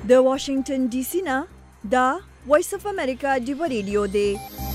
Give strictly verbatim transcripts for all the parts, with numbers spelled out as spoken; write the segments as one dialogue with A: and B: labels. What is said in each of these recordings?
A: د واشنگټن ډي سي نه دا وایس اف امریکا ډیو ریډیو دی.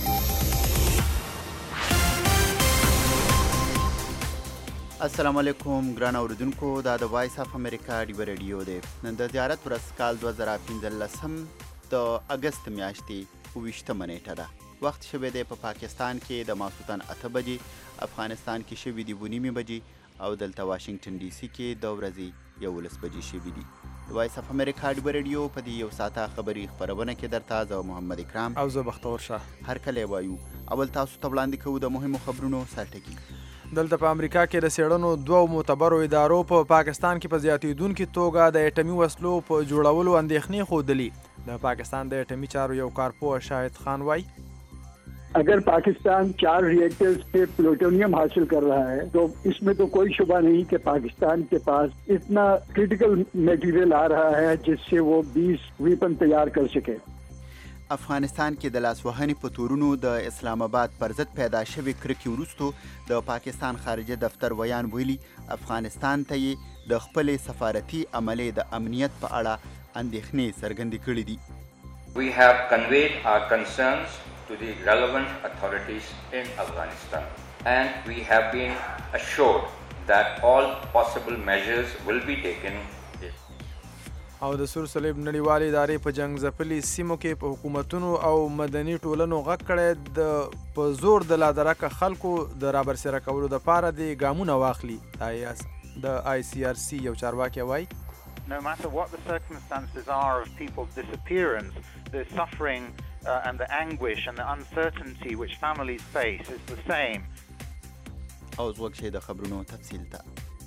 B: السلام علیکم ګران اوریدونکو، دا د وایس اف امریکا ډیو ریډیو دی. نن د زیارت ورځ کال دوه زره پنځلسم د اګست میاشتې اوویشتمه نیټه ده. وخت شوی دی په پا پاکستان کې د ماسخوتن اته بجې، افغانستان کې شوي دي اوه نیمې بجې او دلته واشنگټن ډي سي کې د ورځې یولس بجې شوي دي. د وایس اف امریکا ډیو ریډیو په دې یو ساعته خبري خپرونه کې درته زه محمد اکرام
C: او زه بختور شاه
B: هر کله وایو. اول تاسو ته وړاندې کوو د مهمو خبرونو سرټکي.
C: دلته په امریکا کې د څېړنو دوو معتبرو ادارو په پا پاکستان کې په زیاتېدونکي توګه د اټمي وسلو په جوړولو اندېښنې ښودلي. د پاکستان د اټمي چارو یو کارپوه شاهد خان وایي
D: अगर पाकिस्तान चार रिएक्टर्स से प्लूटोनियम हासिल कर रहा है तो इसमें तो कोई शुबा नहीं कि पाकिस्तान के पास इतना क्रिटिकल मटेरियल आ रहा है जिससे वो बीस वेपन तैयार कर सके.
B: افغانستان کې د لاسوهنې په تورونو د اسلام آباد پر ضد پیدا شوې کرکې وروستو د پاکستان خارجه دفتر ویان ویلي افغانستان ته یې د خپلې سفارتي عملې د امنیت په اړه اندېښنې څرګندې کړې دي.
E: We have conveyed our concerns to the relevant authorities in Afghanistan, and we have been assured that all possible measures will be taken.
C: او د سور صلیب نړیوالې ادارې په جنګ ځپلي سیمو کې په حکومتونو او مدني ټولنو غږ کړی د په زور د لادرکه خلکو د رابرسېره کولو دپاره د ګامونه واخلي. د آی سی آر سی یو چارواکی وایي
F: No matter what the circumstances are of people's disappearance, the suffering uh, and the anguish and the uncertainty which families face is the same.
B: اوس وخت شي د خبرونو تفصیل ته.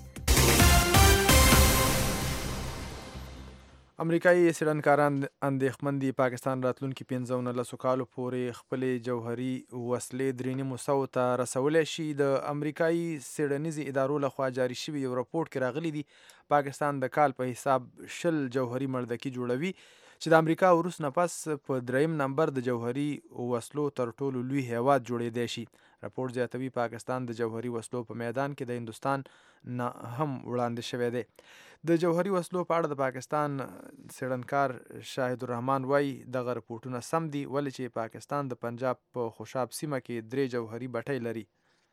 C: امریکایي څېړنکاران اندېښمن دي پاکستان راتلونکي پنځه نولسو کالو پورې خپلې جوهري وسلې درې نیمو سوو ته رسولی شي. د امریکایي څېړنیزې ادارو لخوا جاري شوي یو راپورټ کې راغلي دي پاکستان د کال په حساب شل جوهري مړدکي جوړوي چې د امریکا وروسته نه پس په دریم نمبر د جوهري وسلو تر ټولو لوی هیواد جوړېدی شي. راپورټ زیاتوي پاکستان د جوهري وسلو په میدان کې د هندوستان نه هم وړاندې شوی دی. د جوهري وسلو په اړه د پاکستان څېړنکار شاهد الرحمن وایي دغه رپورټونه سم دي ولې چې پاکستان د پنجاب په خوشاب سیمه کې درې جوهري بټۍ لري.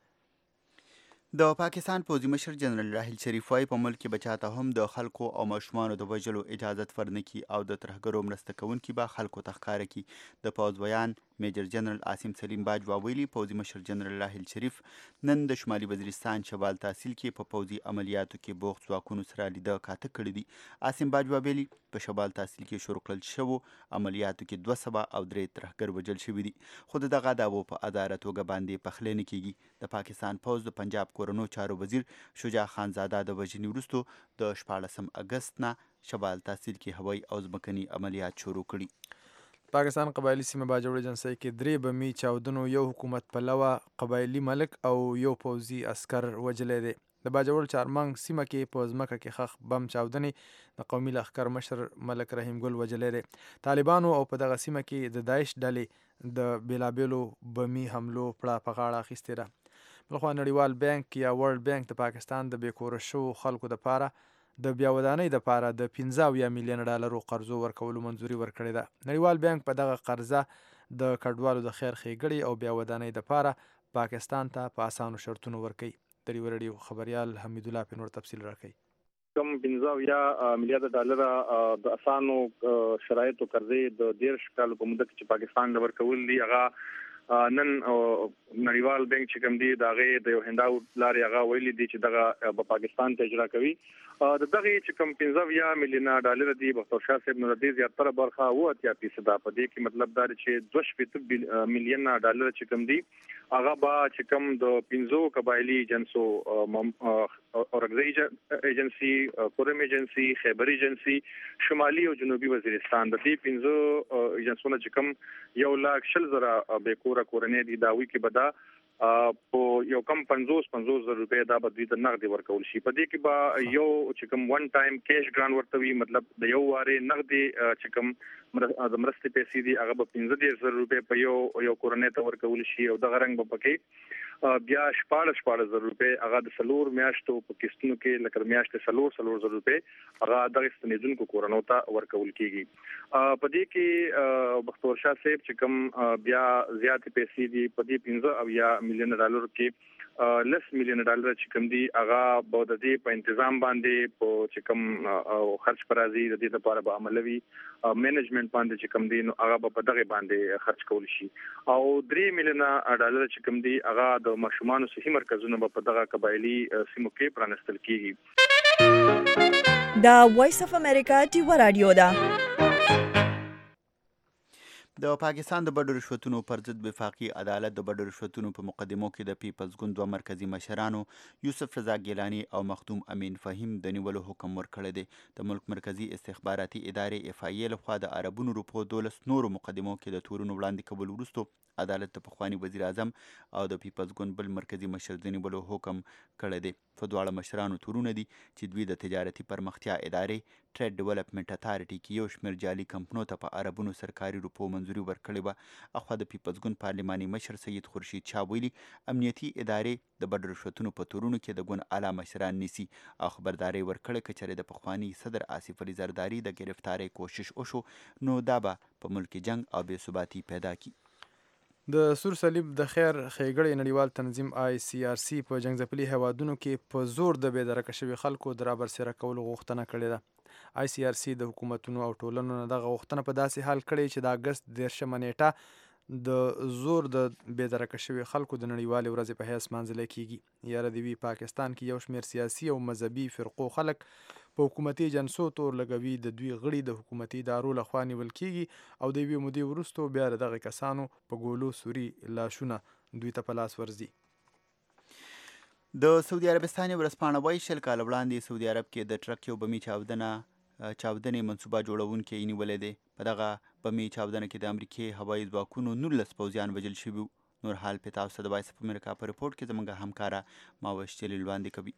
B: د پاکستان پوځي مشر جنرال راحیل شریف وایي په ملک کې به چاته هم د خلکو او ماشومانو د وژلو اجازت ورنکي او د ترهګرو مرسته کوونکي به خلکو ته ښکاره کړي. د پوځ ویان میجر جنرال عاصم سلیم باجوا ویلي پوځي مشر جنرال راحیل شریف نن د شمالي وزیرستان شمال تحصیل کې په پوځي عملیاتو کې بوخت ځواکونو سره لیده کاته کړي دي. عاصم باجوا ویلي په شمال تحصیل کې شروع کړل شوو عملیاتو کې دوه سوه او درې ترهګر وژل شوي دي خو د دغه دعوو په اداره توګه باندې پخلی نه کیږي. د پاکستان پوځ د پنجاب کورنو چارو وزیر شجاع خان زاده د وژنې وروستو د شپاړسم اګست نه شمال تحصیل کې هوایي او ځمکني عملیات شروع کړي.
C: پاکستان قبایلي سیمه باجوړ ایجنسۍ کې درې بمي چاودنو یو حکومت پلوه قبایلي ملک او یو پوځي عسکر وژلی دی. د باجوړ چارمنګ سیمه کې په ځمکه کې ښخ بم چاودنې د قومي لښکر مشر ملک رحیم ګل وژلی دی. طالبانو او په دغه سیمه کې د داعش ډلې د بېلابېلو بمي حملو پړه په غاړه اخیستې ده. بلخوا نړیوال بانک یا ورلډ بانک د پاکستان د بېکوره شوو خلکو دپاره د بیا ودانۍ دپاره د پنځه اویا میلیون ډالرو قرضو ورکولو منظوري ورکړې ده. نړیوال بانک په دغه قرضه د کډوالو د خیر ښېګړې او بیا ودانۍ دپاره پاکستان ته په اسانو شرطونو ورکوي. د ریو ریډیو خبریال حمید الله په نور تفصیل راکوي.
G: کم پنځه اویا میلیارډ ډالره د اسانو شرایطو قرضې د دېرش کالو په موده کې چې پاکستان له ورکول دي هغه نن نړیوال بانک چې کوم دی د هغې د یو هنداو لارې هغه ویلي دي چې دغه په پاکستان ته اجرا کوي. د دغې چې کوم پنځه اویا میلیونه ډالر دي بختور شاه صاحب نو د دې زیاتره برخه اوه اتیا فیصده په دې کې مطلب دا چې دوه شپېته میلیونه ډالر چې کوم دي هغه به چې کوم د پنځو قبایلي ایجنسو اورګزۍ ایجنسي، کورم ایجنسي، خیبر ایجنسي، شمالي او جنوبي وزیرستان د دې پنځو ایجنسونو چې کوم یو لاک شل زره بېکوره کورنۍ دي دا وی کې به دا په یو کم پنځوس پنځوس زره روپۍ دا به دوی ته نغدي ورکول شي. په دې کې به یو چې کوم ون ټایم کیش ګران ورته وي مطلب د یو وارې نغدي چې کوم د مرستې پیسې دي هغه به پنځه دېرش زره روپۍ په یو یو کورنۍ ته ورکول شي او دغه رنګ به پکې بیا شپاړس شپاړس زره روپۍ هغه د څلور میاشتو په قسطونو کې لکه میاشتې څلور څلور زره روپۍ هغه دغه ستنېدونکو کورنیو ته ورکول کیږي. په دې کې بختور شاه صاحب چې کوم بیا زیاتې پیسې دي په دې پنځه او یا میلیون ډالر کې لس میلیون ډالر چې کوم دي هغه به د دې په تنظیم باندې په چې کوم خرج پر راځي د دې لپاره به عملوي مینجمنت باندې چې کوم دي نو هغه به په دغه باندې خرج کول شي او درې میلیون ډالر چې کوم دي هغه د ماشومان صحي مرکزونو په دغه قبایلی سیمو کې پرانستل کیږي.
A: دا وایس اف امریکا ټیوا رادیو ده.
B: د پاکستان د بډو رشوتونو پر ضد وفاقي عدالت د بډو رشوتونو په مقدمو کې د پیپلز ګوند دوه مرکزي مشرانو یوسف رضا ګیلاني او مخدوم امین فهیم د نیولو حکم ورکړی دی. د ملک مرکزي استخباراتي ادارې اف ای لخوا د عربونو روپو دولس نورو مقدمو کې د تورونو وړاندې کول وروسته عدالت د پخواني وزیر اعظم او د پیپلز ګوند بل مرکزي مشر د نیولو حکم کړی دی. په دواړه مشرانو تورونه دي چې دوی د تجارتي پرمختیا ادارې ټریډ ډیولپمنټ اتارټي کې یو شمېر جعلي کمپنو ته په عربونو سرکاري روپو منظوري ورکړې وه. اخوا د پیپلز ګوند پارلماني مشر سید خورشید شاه ویلي امنیتي ادارې د بډو رشوتونو په تورونو کې د ګوند اعلی مشران نیسي او خبرداری ورکړې که چېرې د پخواني صدر آصف علي زرداري د ګرفتارۍ کوشش وشو نو دا به په ملک جنگ او بې ثباتي پیدا کړي.
C: د سور صلیب د خیر ښېګړې نړیوال تنظیم آی سی آر سی په جنګ ځپلي هیوادونو کې په زور د بې درکه شوي خلکو د رابرسېره کولو غوښتنه کړې ده. آی سی آر سی د حکومتونو او ټولنو نه دغه غوښتنه په داسې حال کړې چې د اګست دېرشمه نیټه د زور د بې درکه شوي خلکو د نړیوالې ورځې په حیث لمانځلی کیږي. یاره د وي پاکستان کې یو شمېر سیاسي او مذهبي فرقو خلک په حکومتي جنسو تور لګوي د دوی غړي د حکومتي ادارو لخوا نیول کیږي او د یوې مودې وروسته بیا د دغه کسانو په ګولو سوري لاشونه دوی ته په لاس ورځي.
B: د سعودي عربستان ورځپاڼه وایي شل کاله وړاندې سعودي عرب کې د ټرک یو بمي چاودنه چاودنې منصوبه جوړونکی یې نیولی دی. په دغه بمي چاودنه کې د امریکې هوایي ځواکونو نولس پوځیان وژل شوي وو. نور حال په تاسو د وایس اف امریکا په رپورټ کې زموږ همکاره ماوش جلیل وړاندې کوي.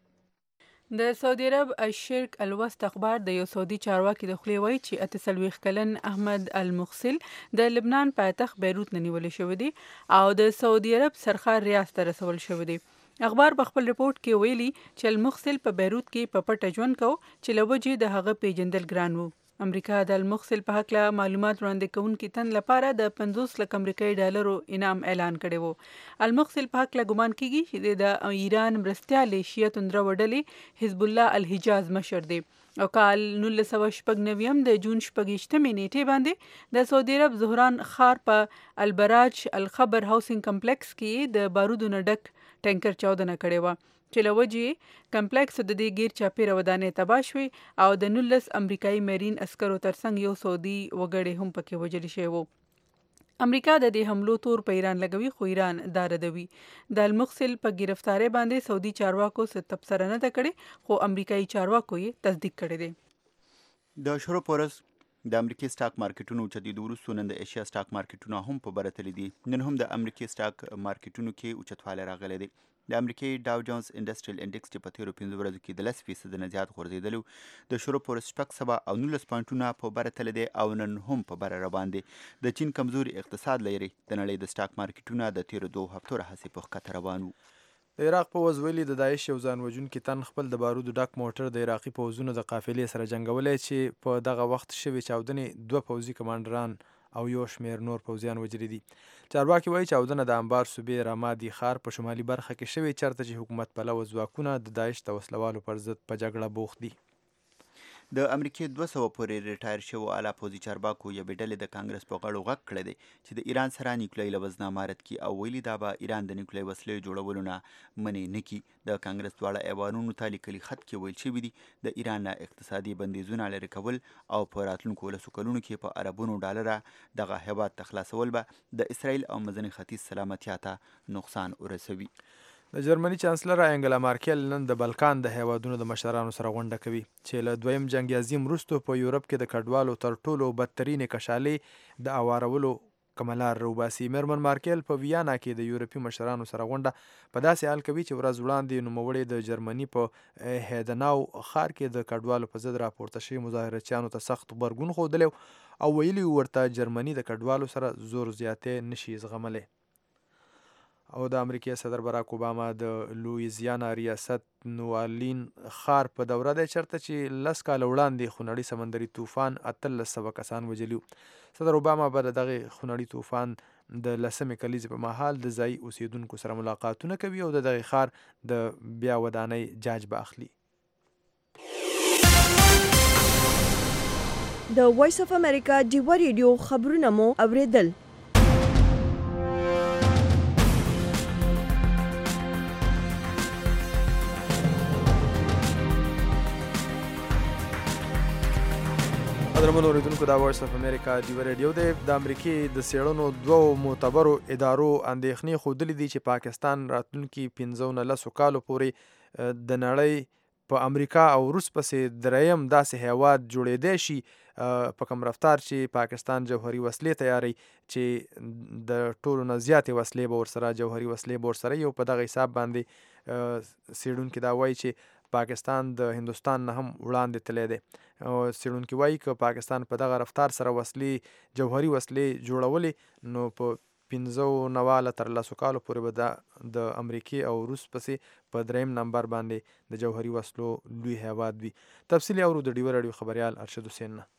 H: د سعودي عرب الشرق الوسط اخبار د یو سعودي چارواکي د خولې وایي چې اته څلوېښت کلن احمد المغسل د لبنان پایتخت بیروت نه نیولی شوی دی او د سعودي عرب سرخار ریاض ته رسول شوی دی. اخبار په خپل رپورټ کې ویلي چې المغسل په بیروت کې په پټه ژوند کو چې له وجې د هغه پیژندل ګران وو. امریکا د المغسل په هکله معلومات وړاندې کوونکي تن لپاره د پنځوس لک امریکایي ډالرو انعام اعلان کړی وو. المغسل په هکله ګمان کیږي چې د ایران مرستیالې شیعه توندره ډلې حزب الله الحجاز مشر دی او کال نولس سوه شپږ نوي د جون شپږویشتمې نیټې باندې د سعودي عرب زهران ښار په البراج الخبر هاوسینګ کمپلیکس کې د بارودو نه ډک ټینکر چاودنه کړې وه چې له وجې کمپلیکس د دې غیر چاپیره ودانۍ تباه شوې او د نولس امریکایي میرین عسکرو ترڅنګ یو سعودي وګړی هم پکې وژل شوی وو. امریکا د دې حملو تور په ایران لګوي خو ایران دا ردوي. د المغسل په گرفتارۍ باندې سعودي چارواکو څه تبصره نه ده کړې خو امریکایي چارواکو یې تصدیق کړی دی.
B: د شروع پورس د امریکای سټاک مارکیټونو اوچتېدو وروسته نن د ایشیا سټاک مارکیټونه هم په بره تللي دي. نن هم د امریکای سټاک مارکیټونو کې اوچتوالی راغلی دی. د امریکای ډاو جونز انډسټریل انډیکس چې په تیرو پنځو ورځو کې د لس فیصده نه زیات غورځېدلی و د شروع پورس شپږ سوه او نولس پوینټونه په بره تللی دی او نن هم په بره روان دی. د چین کمزوري اقتصاد لري د نړۍ د سټاک مارکیټونه د تیرو دوو هفتو راهیسې په ښکته روان وو.
C: د عراق پوځ ویلي د داعش یو ځان وژونکي تن خپل د بارودو ډک موټر د عراقي پوځونو د قافلې سره جنګولی چې په دغه وخت شوې چاودنې دوه پوځي کمانډران او یو شمېر نور پوځیان وژلي دي. چارواکي وایي چاودنه د انبار صوبې رامادي ښار په شمالي برخه کې شوې چېرته چې حکومت پلوه ځواکونه د داعش د وسلوالو پر ضد په جګړه بوخت دي.
B: د امریکې دوه سوه پورې ریټایر شوو اعلی پوځي چارواکو یوې ډلې د کانګرس په غړو غږ کړی دی چې د ایران سره نیوکلیري له وزنه امارت کړي او ویلي دا به ایران د نیوکلیري وسلې جوړولو نه منې نه کړي. د کانګرس دواړه ایوانونو ته لیکلي خط کې ویل شوي دي د ایران نه اقتصادي بندیزونه لرې کول او په راتلونکو لسو کلونو کې په اربونو ډالره دغه هیواد ته خلاصول به د اسرائیل او منځني ختیځ سلامتیا ته نقصان ورسوي.
C: د جرمني چانسلر انګلا مارکل نن د بلکان د هیوادونو د مشرانو سره غونډه کوي چې له دویم جنګ عظیم وروسته په یورپ کې د کډوالو تر ټولو بدترینې کشالۍ د اوارولو کملا روباسي. میرمن مارکل په ویانا کې د یورپي مشرانو سره غونډه په داسې حال کوي چې ورځ وړاندې نوموړی د جرمني په هیدناو ښار کې د کډوالو په ضد راپورته شوي مظاهرچیانو ته سخت غبرګون ښودلی او ویلي ورته جرمني د کډوالو سره زور زیاتې نشي زغملی. او د امریکای صدر براک اوباما د لویزیانا ریاست نوالین ښار په دوره دی چرته چې لس کاله وړاندې خونړي سمندري طوفان اتلس سوه کسان وژلي. صدر اوباما به د دغې خونړي طوفان د لسمې کلیزې په مهال د ځایي اوسیدونکو سره ملاقاتونه کوي او د دغې ښار د بیا ودانۍ جاج به اخلي.
A: د وایس اف امریکا ډیوه ریډیو خبرونه مو اوریدل.
C: قدرمنو اوریدونکو دا وایس اف امریکا ډیوه ریډیو دی. د امریکې د څېړنو دوو معتبرو ادارو اندېښنې ښودلې دي چې پاکستان راتلونکي پنځه نه لسو کالو پورې د نړۍ په امریکا او روس پسې دریم داسې هیواد جوړېدی شي په کوم رفتار چې پاکستان جوهري وسلې تیاری چې د ټولو نه زیاتې وسلې به ورسره جوهري وسلې به ورسره وي او په دغه حساب باندې څېړونکي دا وایي چې پاکستان د هندوستان نه هم وړاندې تللی دی. څېړونکي وایي که پاکستان په دغه رفتار سره وسلې جوهري وسلې جوړولې نو په پنځه نواله تر لسو کالو پورې به دا د امریکې او روس پسې په دریم نمبر باندې د جوهري وسلو لوی هیواد وي. تفصیلي اورو د ډیوه راډیو خبریال ارشد حسین نه.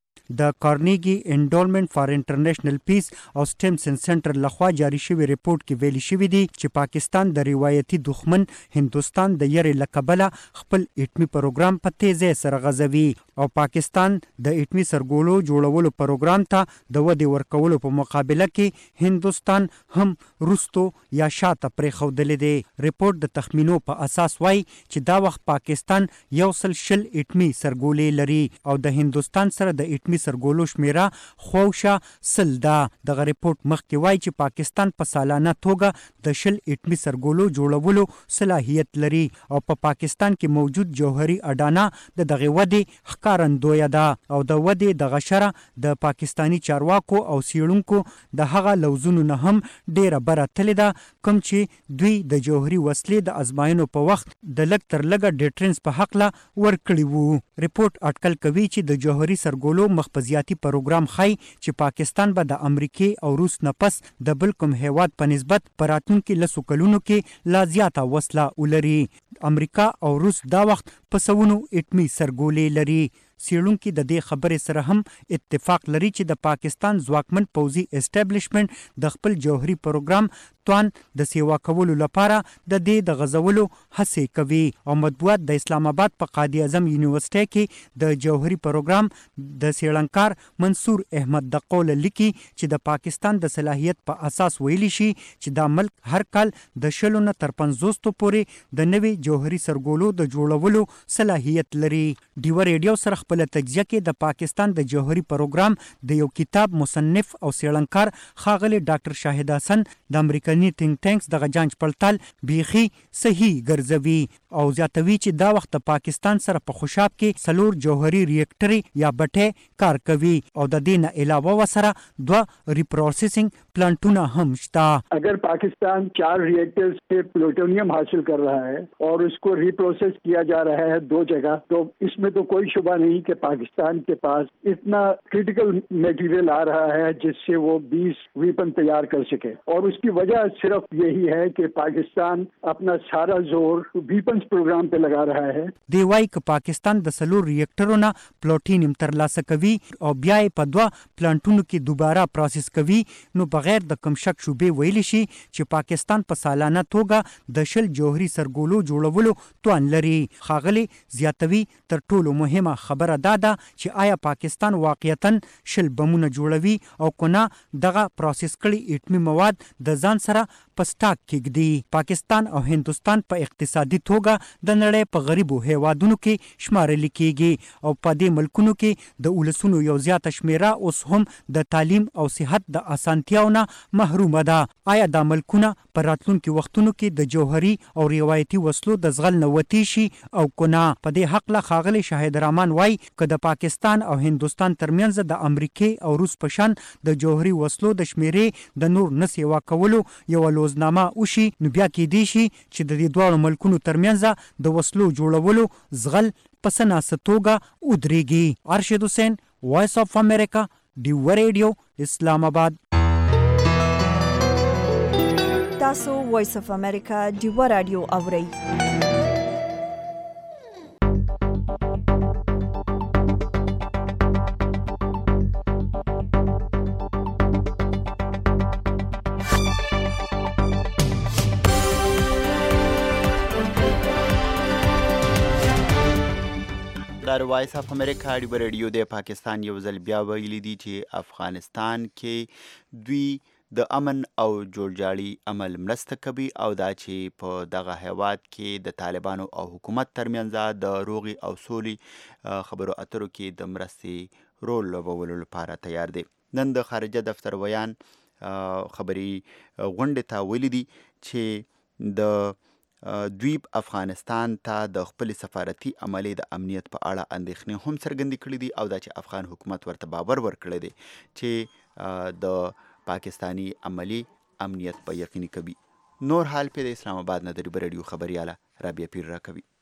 I: د کارنیګي انډولمنټ فار انټرنیشنل پیس او سټیمسن سنټر لخوا جاری شوی ریپورت کې ویلي شوی دی چې پاکستان د روایتي دښمن هندوستان د یرې له کبله خپل اټمي پروګرام په تیزۍ سره غځوي او پاکستان د اټمي سرګولو جوړولو پروګرام ته د ودې ورکولو په مقابله کې هندوستان هم وروستو یا شاته پرېښودلی دی. ریپورت د تخمینو په اساس وایي چې دا وخت پاکستان یو سل شل اټمي سرګولې لري او د هندوستان سره د اټمي سرګولو شمیره خوشه سل ده. دغه ریپورت مخکې وایي چې پاکستان په سالانه توګه د شل اټمي سرګولو جوړولو صلاحیت لري او په پاکستان کې موجود جوهري اډانه د دغه ودې ښکارندویه ده او د ودې دغه شره د پاکستانی چارواکو او څېړونکو د هغه لوزونو نه هم ډیره بره تللې ده کوم چې دوی د جوهري وسلې د ازمایلو په وخت د لږ تر لږه ډیټرنس په هکله ورکړي وو. ریپورت اټکل کوي چې د جوهري سرګولو مخفضیاتي پروګرام ښایي چې پاکستان به د امریکې او روس نه پس د بل کوم هیواد په نسبت په راتلونکي لسو کلونو کې لا زیاته وسله ولري. امریکا او روس دا وخت په سوونو اټمي سرګولې لري. څېړونکي د دې خبرې سره هم اتفاق لري چې د پاکستان ځواکمن پوځي اسټابلیشمنټ د خپل جوهري پروګرام توان د سیوا کولو لپاره د دې د غځولو هڅې کوي او مطبوعات د اسلام آباد په قاضي اعظم یونیورسټۍ کې د جوهري پروګرام د څېړنکار منصور احمد د قول لیکي چې د پاکستان د صلاحیت په اساس ویلی شي چې دا ملک هر کال د شلو نه تر پنځوستو پورې د نوي جوهري سرګولو د جوړولو صلاحیت لري. ډیوه ریډیو سره خپل تجزیه کې د پاکستان د جوهري پروګرام د یو کتاب مصنف او څېړنکار ښاغلی ډاکټر شاهد حسن د امریکایي تینک ټینکس دغه جانچ پړتال بیخي صحیح ګرځوي او زیاتوي چې دا وخت د پاکستان سره په خوشاب کې څلور جوهري ریکټرې یا بټۍ کار کوي او د دې نه علاوه ورسره دوه ریپروسیسنګ پلانټونه هم شته.
D: اگر پاکستان چار ریئیکٹرز سے پلوٹونیم حاصل کر رہا ہے اور اس کو ریپروسیس کیا جا رہا ہے دو جگہ تو اس میں تو کوئی شبہ نہیں کہ پاکستان کے پاس اتنا کرٹیکل میٹیریل آ رہا ہے جس سے وہ بیس ویپن تیار کر سکے اور اس کی وجہ صرف یہی ہے کہ پاکستان اپنا سارا زور ویپنز پروگرام پہ لگا رہا ہے.
I: دی وایي که پاکستان د څلور ریکټرونو پلوټینیم ترلاسه کوي او بیا یې په دوه پلانټونو کې دوباره پروسس کوي نو بغیر د کوم شک شوبې ویلی شي چې پاکستان په سالانه توګه د شل جوهري سرګولو جوړولو توان لري. ښاغلي زیاتوي تر ټولو مهمه خبره دا ده چې آیا پاکستان واقعیتا شل بمونه جوړوي او کنه دغه پروسس کړي اټمي مواد د ځان سره پسټاک کېږدي. پاکستان او هندوستان په اقتصادي توګه د نړۍ په غریبو هیوادونو کې شمارل کېږي او په دې ملکونو کې د ولسونو یو زیاته شمیره اوس هم د تعلیم او صحت د اسانتیاو نه محرومه ده. آیا دا ملکونه په راتلونکي وختونو کې د جوهري او روایتي وسلو د زغل نه وتی شي او کنه؟ په دې حق له ښاغلي شاهد رحمان وایي که د پاکستان او هندوستان ترمنځ د امریکې او روس په شان د جوهري وسلو د شمیرې د نور نه سیوا کولو یوه لوزنامه وشي نو بیا کیدای شي چې د دې دواړو ملکونو ترمنځ د وسلو جوړولو زغل په څه ناسه توګه ودرېږي. ارشد حسین، وایس اف امریکا، ډیوه ریډیو، اسلام آباد.
A: تاسو وایس اف امریکا ډیوه رادیو اورئ.
B: د وایس اف امریکا ډیوه ریډیو د پاکستان یو ځل بیا ویلي دي چې افغانستان کې دوی د امن او جوړجاړي عمل مرسته کوي او دا چې په دغه هیواد کې د طالبانو او حکومت ترمنځ د روغي او سولي خبرو اترو کې د مرستې رول لوبولو لپاره تیار دی. نن د خارجه دفتر ویان خبري غونډې ته ویلي دي چې د دوی افغانستان ته د خپل سفارتي عملې د امنیت په اړه اندېښنې هم څرګندې کړې دي او دا چې افغان حکومت ورته باور ورکړی دی چې د پاکستانی عملی امنیت په یقیني کوي. نور حال په اسلام آباد نه د ریډیو رادیو خبرياله رابعه پیر را کوي.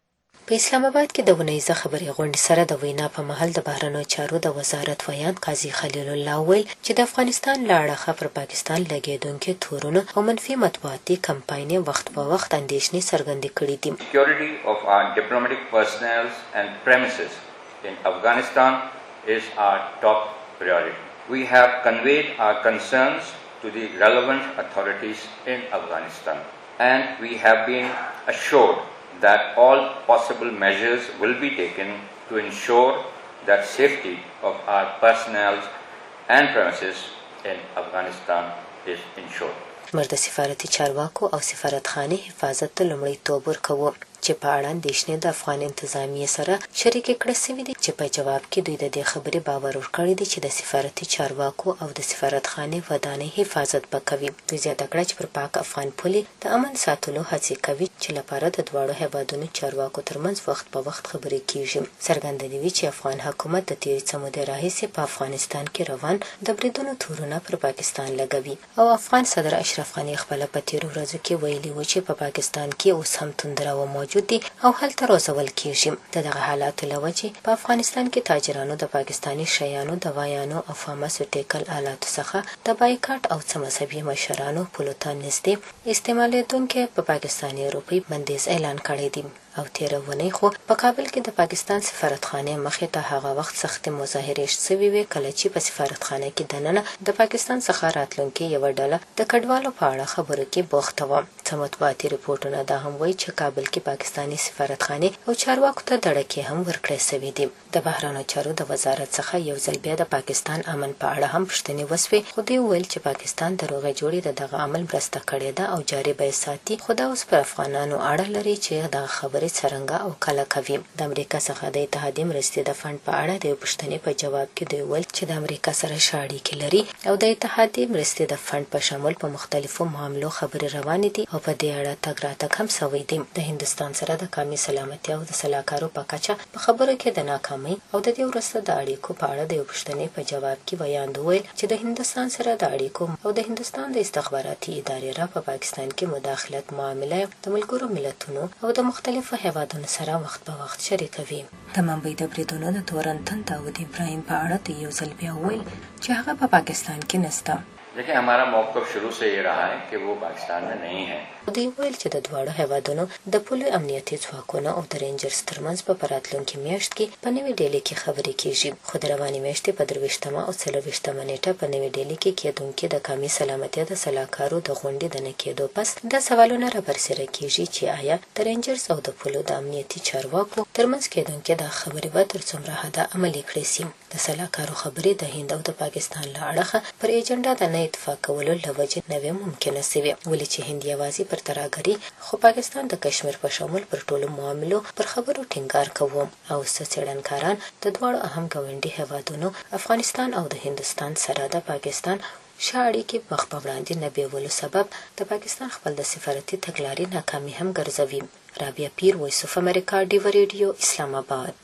J: په اسلام آباد کې د ونیزه خبري غونډې سره د وینا په محل د بهرنیو چارو د وزارت ویان قاضي خلیل الله ویل چې د افغانستان له اړخه پر پاکستان لګیدونکي تورونه او منفي مطبوعاتي کمپاینې وخت په وخت اندېښنې څرګندې کړې دي.
E: Security of our diplomatic personnel and premises in Afghanistan is our top priority. We have conveyed our concerns to the relevant authorities in Afghanistan and we have been assured that all possible measures will be taken to ensure that safety of our personnel and premises in Afghanistan is ensured.
J: مرد سفارتي چارواکو او سفارتخانه حفاظت ته لومړیتوب ورکوي چې په اړه اندېښنې د افغان انتظامیې سره شریکې کړې شوې دي چې په جواب کې دوی د دې خبرې باور ورکړی دی چې د سفارتي چارواکو او د سفارتخانې ودانۍ حفاظت به کوي. دوی زیاته کړه چې پر پاک افغان پولې د امن ساتلو هڅې کوي چې لپاره د دواړو هیوادونو چارواکو ترمنځ وخت په وخت خبرې کیږي. څرګنده دی چې افغان حکومت د تیرې څه مودې راهیسې په افغانستان کې روان د بریدونو تورونه پر پاکستان لګوي او افغان صدر اشرف غني خپل په تیرو ورځو کې ویلي و چې په پاکستان کې اوس هم توندره و موجود دي او هلته روزول کیږي. د دغه حالاتو له وجې په افغانستان کې تاجرانو د پاکستاني شیانو، دوايانو او فارماسوټیکل آلاتو څخه د بایکاټ او څه مذهبي مشرانو پلوتان نږدې استعمالېدونکي په پاکستاني روپۍ بندیز اعلان کړی دی. او تیره ونی خو په کابل کې د پاکستان سفارتخانه مخې ته هغه وخت سخت مظاهرې شوې وې کله چې په سفارتخانه کې دننه د پاکستان څخه راتلونکي یو ډله د کډوالو په اړه خبرو کې بوخته وه. څه مطبوعاتي رپورټونه دا هم وایي چې کابل کې پاکستاني سفارتخانه او چارواکو ته دړکې هم ورکړې شوې دي. د بهرنیو چارو د وزارت څخه یو ځل بیا د پاکستان امن په اړه هم پوښتنې وسوې خو دوی وویل چې پاکستان د روغې جوړې د دغه عمل مرسته کړې ده او جاري به یې ساتي خو دا اوس پر افغانانو اړه لري چې دغه خبرې څرنګه او کله کوي. د امریکا څخه د اتحادیې مرستې د فنډ په اړه د پوښتنې په جواب کې دوی ویل چې د امریکا سره ښه اړیکې لري او د اتحادیې مرستې د فنډ په شمول په مختلفو معاملو خبرې روانې دي او په دې اړه تګ راتګ هم شوی دی. د هندوستان سره د قومي سلامتیا او د سلاکارو په کچه په خبرو کې د ناکامۍ او د دې وروسته د اړیکو په اړه د پوښتنې په جواب کې ویاند ویل چې د هندوستان سره د اړیکو او د هندوستان د استخباراتي ادارې را په پاکستان کې مداخلت معامله د ملګرو ملتونو او د مختلفو هیوادونو سره وخت په وخت شریکوي. د منبع د بریدونو د تورنتن داود ابراهیم په اړه یو ځل بیا ویل چې هغه په پاکستان کې نشته.
E: देखिए हमारा मौक़िफ़ शुरू से ये रहा है कि वो पाकिस्तान में नहीं है.
J: دوی ویل چې د دواړو هیوادونو د پولو امنیتي ځواکونو او د رینجرز ترمنځ په راتلونکي میاشت کې په نوې ډیلي کې خبرې کیږي. خو د روانې میاشتې په درویشتمه او څلورویشتمه نیټه په نوې ډیلي کې کېدونکي د قومي سلامتیا د سلاکارو د غونډې د نه کېدو پس دا سوالونه رابرسېره کیږي چې آیا د رینجرز او د پولو د امنیتي چارواکو ترمنځ کېدونکي د خبرې به تر څومره حده عملي کړې شي. د سلاکارو خبرې د هند او د پاکستان له اړخه پر ایجنډا د نه اتفاق کولو له وجې نه وې ممکنه سوې، ولې چې هند یوازې پر ترهګري خو پاکستان د کشمیر په شمول پر ټولو معاملو پر خبرو ټینګار کوو او څه څېړنکاران د دواړو اهم ګاونډي هېوادونو افغانستان او د هندوستان سره د پاکستان ښه اړیکې مخ په وړاندې نه بیولو سبب د پاکستان خپل د سفارتي تګلارې ناکامي هم ګرځوي. رابعه پیر، وایس اف امریکا، ډیوه ریډیو، اسلام آباد.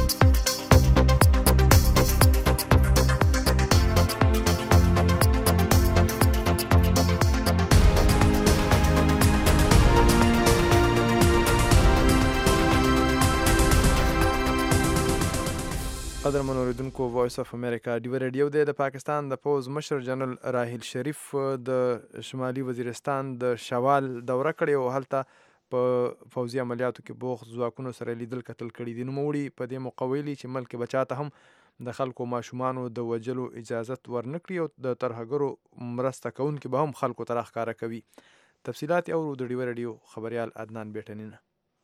C: قدرمن اوریدونکو، وایس اف امریکا ډیوه ریډیو دی. د پاکستان د پوز مشر جنرال راحیل شریف د شمالي وزیرستان د شوال دوره کړې او هلته په پوځي عملیاتو کې بوخت ځواکونو سره لیدل کتل کړي دي. نوموړي په دې مقویلي چې ملک به چاته هم د خلکو ماشومانو د وجلو اجازت ورنکړي او د ترهګرو مرسته کوونکي به هم خلکو ته راښکاره کوي. تفصیلات اورو د ډیوه ریډیو خبریال عدنان بیټنینه.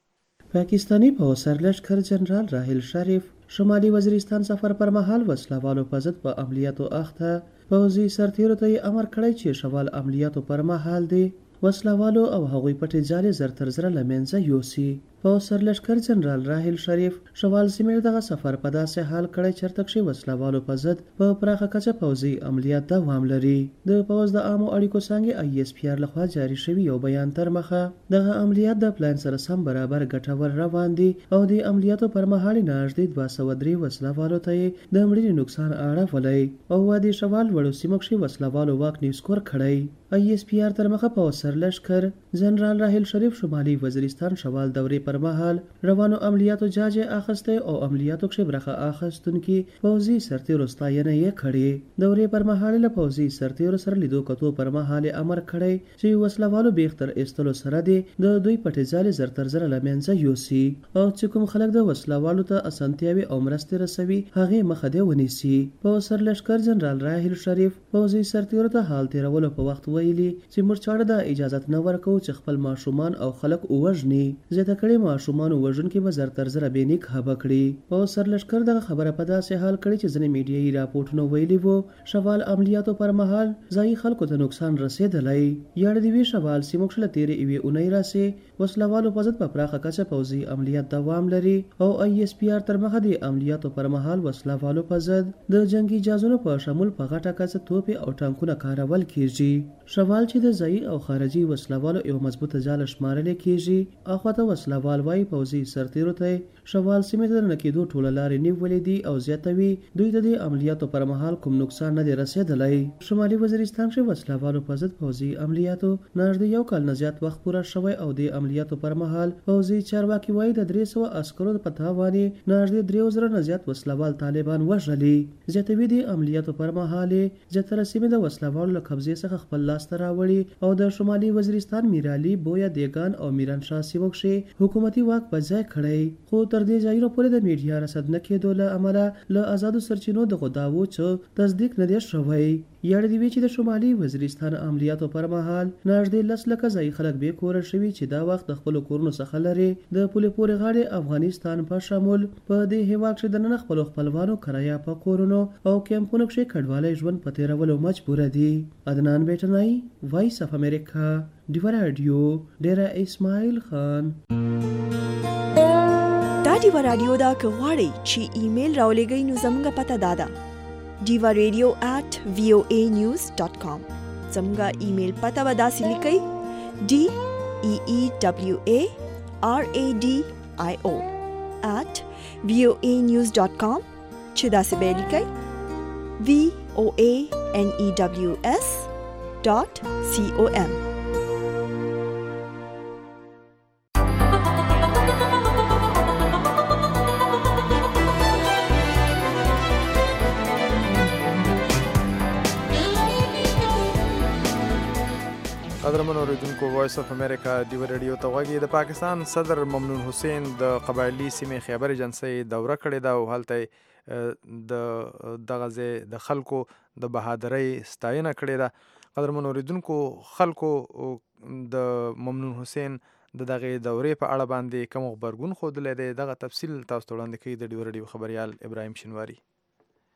K: پاکستانی پوځ سرلشکر جنرال راحیل شریف شمالي وزیرستان سفر پر مهال وسلوالو په ضد په عملیاتو اخته پوځي سرتیرو ته امر کړی چې شوال عملیاتو پر مهال دی وسلوالو او هغوی پټې جالې زر تر زره له منځه یوسي. پوځ سرلشکر جنرال راحیل شریف شوال سیمې دغه سفر په داسې حال کړی چېرته کښې وسلوالو په ضد په پراخه کچه پوځي عملیات دوام لري. د پوځ د عامو اړیکو څانګې آی ایس پی آر لخوا جاري شوي یو بیان تر مخه دغه عملیات د پلان سره سم برابر ګټور روان دي او د عملیاتو پر مهال نږدې دوه سوه درې وسلوالو ته یې د مړینې نقصان اړولی او وادي شوال وړو سیمو کښې وسلوالو واک نیسکور کړی. آی ایس پی آر تر مخه پوځ سرلشکر جنرال راحیل شریف شمالي وزیرستان شوال دورې پر مهال روانو عملیاتو جاجې اخیستی او عملیاتو کښې برخه اخیستونکي پوځي سرتیرو ستاینه یې کړې. دورې پر مهال له پوځي سرتیرو سره لیدو کتو پر مهال امر کړی چې وسلوالو بیخ تر ایستلو سره دې د دوی پټې ځالې زر تر زره له منځه یوسي او چې کوم خلک د وسلوالو ته اسانتیاوې او مرستې رسوي هغې مخه دې ونیسي. پوځ سرلشکر جنرال راحیل شریف پوځي سرتیرو ته حال تېرولو په وخت ویلي چې موږ چاړه د اجازت نه ورکوو چې خپل ماشومان او خلک ووژني. زیاته کړې ماشومانو وژونکي به زر تر زره بې نقابه کړي. پوځ سرلشکر دغه خبره په داسې حال کړې چې ځینې میډیایي راپورټونه ویلي وو شوال عملیاتو پر مهال ځایي خلکو ته نقصان رسېدلی. یاړه دې وي شوال سیمو کښې له تېرې یوې اونۍ راسې وسلوالو په ضد په پراخه کچه پوځي عملیات دوام لري او آی ایس پی آر تر مخه د عملیاتو پر مهال وسلوالو په ضد د جنګي جهازونو په شمول په غټه کچه توپې او ټانکونه کارول کېږي. شوال چې د ځایي او خارجي وسلوالو یو مضبوطه ځاله شمارلی کېږي اخواته وسلوال وایي پوځي سرتیرو ته شوال سیمې ته د نه کېدو ټوله لارې نیولې دي او زیاتوي دوی ته د عملیاتو پر مهال کوم نقصان نه دی رسېدلی. شمالي وزیرستان کښې وسلوالو په ضد پوځي عملیاتو نږدې یو کال نه زیات وخت پوره شوی او د عملیاتو پر مهال پوځي چارواکي وایي د درې سوه عسکرو په تاوان یې نږدې درېو زرو نه زیات وسلوال طالبان وژلي. زیاتوي د عملیاتو پر مهال یې زیاتره سیمې د وسلوالو له قبضې څخه خپل لاس ته راوړي او د شمالي وزیرستان میرالي، بویا، دیګان او میرانشاه سیمو کښې حکومتي واک په ځای کړی. خو تر دې ځایونو پورې د میډیا رصد نه کېدو له امله له ازادو سرچینو دغو دعوو چې تصدیق نه دی شوی. یاړه دې وي چې د شمالي وزیرستان عملیاتو پر مهال نږدې لس لکه ځایي خلک بې کوره شوي چې دا وخت د خپلو کورونو څخه لرې د پولې پورې غاړې افغانستان په شمول په دې هېواد کښې دننه خپلو خپلوانو کرایه په کورونو او کیمپونو کښې کډوالی ژوند په تېرولو مجبوره دي. عدنان بیټنی، وایس اف امریکا، ډیوه راډیو، ډیره اسماعیل خان.
A: دا ډیوه راډیو دا که غواړئ چې ایمیل راولېږئ نو زموږ پته دا ده ډیوه ریډیو ایٹ وی او ای نیوز ډاټ کام. زموږ ایمیل پته به داسې لیکئ ډي ای ای ډبلیو ای آر ای ډي آی او ایٹ وی او ای نیوز ډاټ کام چې داسې به یې لیکئ وی او ای این ای ډبلیو ایس ډاټ سی او ایم.
C: قدرمن اوریدونکو، وایس اف امریکا ډیوه ریډیو ته غوږ. د پاکستان صدر ممنون حسین د قبایلي سیمې خیبر ایجنسۍ دوره کړې ده او هلته د دغه ځای د خلکو د بهادرۍ ستاینه کړې ده. قدرمن اوریدونکو، خلکو د ممنون حسین د دغې دورې په اړه باندې کوم غبرګون ښودلی دی، دغه تفصیل تاسو ته وړاندې کوي د ډیوه ریډیو خبریال ابراهیم شینواري.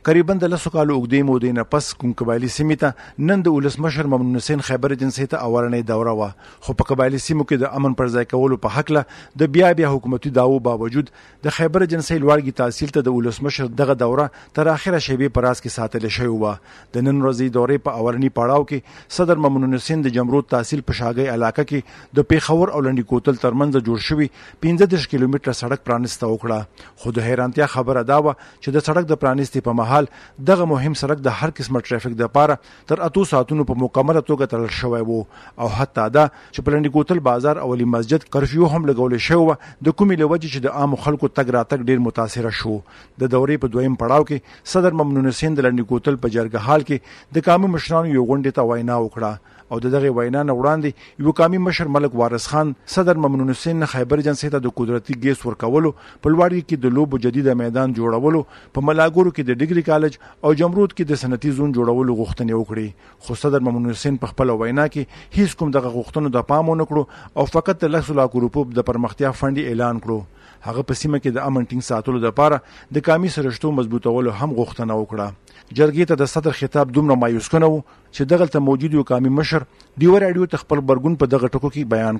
L: قریبا د لسو کالو اوږدې مودې نه پس کوم قبایلي سیمې ته نن د ولسمشر ممنون حسین خیبر ایجنسۍ ته اولنۍ دوره وه، خو په قبایلي سیمو کې د امن پر ځای کولو په هکله د بیا بیا حکومتي دعوو باوجود د خیبر ایجنسۍ لوړګي تحصیل ته د ولسمشر دغه دوره تر اخره شیبې په راز کې ساتل شوې وه. د نن ورځې دورې په اولني پړاو کې صدر ممنون حسین د جمرود تحصیل په شاګۍ علاقه کې د پیښور او لنډي کوتل ترمنځ جوړ شوي پنځه دېرش کیلومتره سړک پرانسته وکړه، خو د حیرانتیا خبره دا وه چې د سړک د پرانستې په مهال دغه مهم سړک د هر قسمه ټرافیک لپاره تر اتو ساعتونو په مکمله توګه تړل شوی وو، او حتی دا چې په لنډي کوتل بازار او علي مسجد کرفیو هم لګول شوی و، د کومې له وجې چې د عامو خلکو تګ راتګ ډیر متاثره شو. د دورې په دویم پړاو کې صدر ممنون حسین د لنډي کوتل په جرګه حال کې د قومي مشرانو یو غونډې ته وینا وکړه، او د دغه وینا نه وړاندې یو قومي مشر ملک وارث خان صدر ممنون حسین خیبر ایجنسۍ ته د قدرتي ګیس ورکولو، په لوړګي کې د لوبو جديده میدان جوړولو، په ملاګورو کې د ډیګري کالج او جمرود کې د صنعتي زون جوړولو غوښتنې وکړې، خو صدر ممنون حسین په خپل وینا کې هیڅ کوم دغه غوښتنو د پام ونه کړو او فقط د لسو لاکو روپو د پرمختیا فند اعلان کړو. هغه په سیمه کې د امن ټینګ ساتلو لپاره د قومي سرشتو مضبوطولو هم غوښتنه وکړه. جرګې ته د صدر خطاب دومره مایوس کنه و چې دغلته موجود یو قومي مشر ډیو راډیو ته خپل برګون په دغه ټکو کې بیان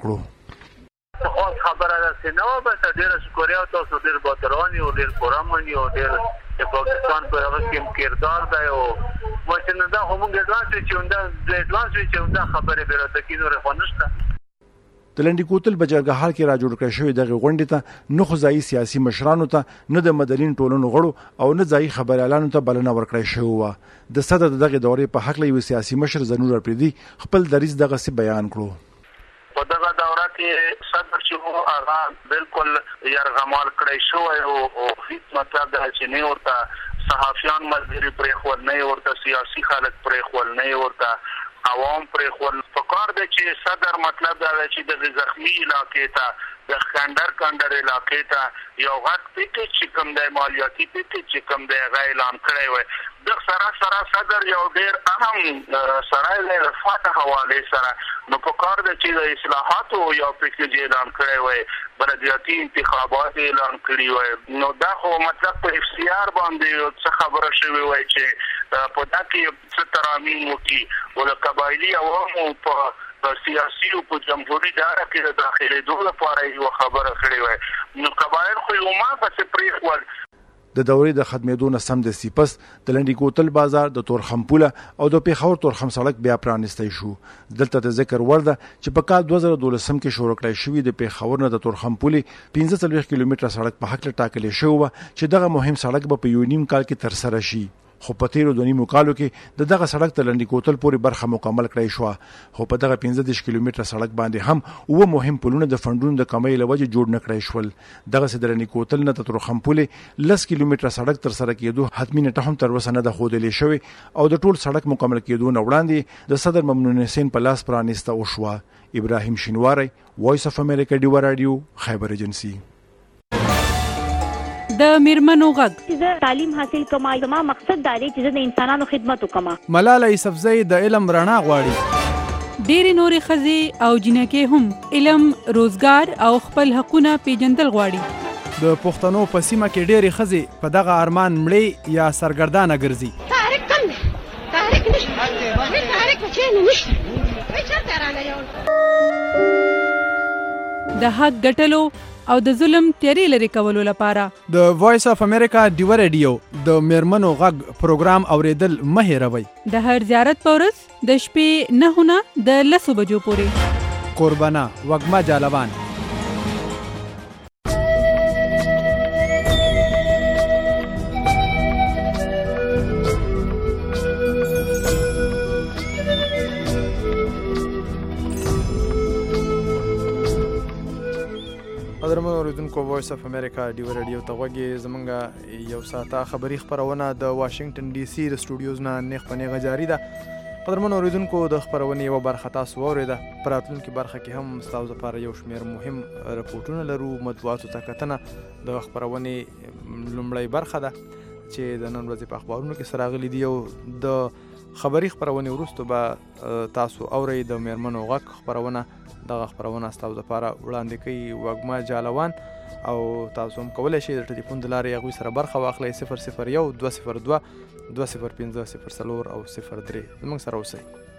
L: کړو.
M: خبره ده چې نو به ډېر شکریا تاسو ډېر باترانی او ډېر پرامنی او ډېر د پاکستان په هغه کې کردار دی او ماشین دا هم ګډوان چې اوندا د اډوانس چې اوندا خبره به راته کې نور خونشته.
L: د لنډي کوتل په جرګه حال کې را جوړ کړی شوی دغه غونډې ته نه خو ځایي سیاسي مشرانو ته نه د مدني ټولنو غړو او نه ځایي خبریالانو ته بلنه ورکړی شوې وه. د صدر د دغې دورې په هکله یو سیاسي مشر زنور اپریدي خپل دریځ دغسې بیان کړو.
M: په دغه دوره کې صدر چې وو هغه بالکل یرغمال کړی شوی او هیڅ مطلب دا چې نه ورته صحافیان ملګري پرېښول، نه ورته سیاسي خلک پرېښول، نه ورته عوام پرېښول. پکار دی چې صدر مطلب دا دی چې د زخمي علاقې ته د خندر کندر علاقې ته یو غټ پیکیج چې کوم دی مالیاتي پیکیج چې کوم دی هغه اعلان کړی وی. د سره سره صدر یو ډېر اهم سړی دی د فاتح حوالې سره، نو پکار دی چې د اصلاحاتو یو پیکیج اعلان کړی وی، بلدیاتي انتخابات اعلان کړي وی. نو دا خو مطلب په اف سی آر باندې څه خبره شوې وی چې په دا کې څه ترامیم وکړي او د قبایلي عوامو په سیاسي او په جمهوري اداره کې د داخلېدو لپاره یو خبره کړې وی. نو قبایل خو یو ما پسې پرېښول.
L: د دورې د ختمېدو نه سمدستي پس د لنډي کوتل بازار د تورخم پوله او د پیښور تورخم سړک بیا پرانستی شو. دلته د ذکر وړ ده چې په کال دوه زره دولسم کې شروع کړی شوي د پیښور نه د تورخم پولې پنځه څلوېښت کیلومتره سړک په هکله ټاکلی شوی وه چې دغه مهم سړک به په یو نیم کال کې ترسره شي، خو په تیرو دوه نیمو کالو کې د دغه سړک تر لنډي کوتل پورې برخه مکمل کړی شوه، خو په دغه پنځه دېرش کیلومتره سړک باندې هم اووه مهم پلونه د فنډونو د کمۍ له وجې جوړ نه کړی شول. دغسې د لنډي کوتل نه تر تورخم پولې لس کیلومتره سړک ترسره کېدو حتمي نټه هم تر اوسه نه ده ښودلې شوې او د ټول سړک مکمل کېدو نه وړاندې د صدر ممنون حسین په لاس پرانسته وشوه. ابراهیم شینواری، وایس اف امریکا، ډیوه راډیو، خیبر ایجنسي.
H: د میرمنو غږ
N: چې تعلیم حاصل کوم زما مقصد دا دی چې د انسانانو خدمت وکم.
C: ملاله یوسفزۍ د علم رڼا غواړي.
H: ډېرې نورې ښځې او جنکې هم علم، روزګار او خپل حقونه پیژندل غواړي.
C: د پښتنو په سیمه کې ډېرې ښځې په دغه ارمان مړې یا سرګردانه ګرځي.
O: تحریک کم دی، تحریک نشته، تحریک چېرې نشته، چېرته رانه یو
H: د حق ګټلو او د ظلم تیارې لرې کولو لپاره
C: د وایس اف امریکا ډیوه ریډیو د میرمنو غږ پروګرام اوریدل مه هېروئ.
H: د هر زیارت په ورځ د شپې نهو نه د لسو بجو پورې.
C: قربانه وږمه جالوان. قدرمنو اوریدونکو، وایس اف امریکا ډیوه راډیو ته غوږ زمونږ یو ساعته خبري خپرونه د واشنګټن ډي سي د سټوډیوز نه نیغ په نیغه جاري ده. قدرمنو اوریدونکو، د خپرونې یوه برخه تاسو واورېده. په راتلونکي برخه کې هم ستاسو لپاره یو شمېر مهم رپورټونه لرو. مطبوعاتو ته کتنه د خپرونې لومړی برخه ده چې د نن ورځې په اخبارونو کې سره راغلي دي. او د خبري خپرونې وروسته به تاسو اورئ د میرمنو غږ خپرونه. دغه خپرونه ستاسو لپاره وړاندې کوي وږمه جالوان. او تاسو هم کولی شئ د ټلیفون د لارې هغوی سره برخه واخلئ صفر صفر یو دوه صفر دوه دوه صفر پنځه صفر څلور او صفر درې زموږ سره اوسئ.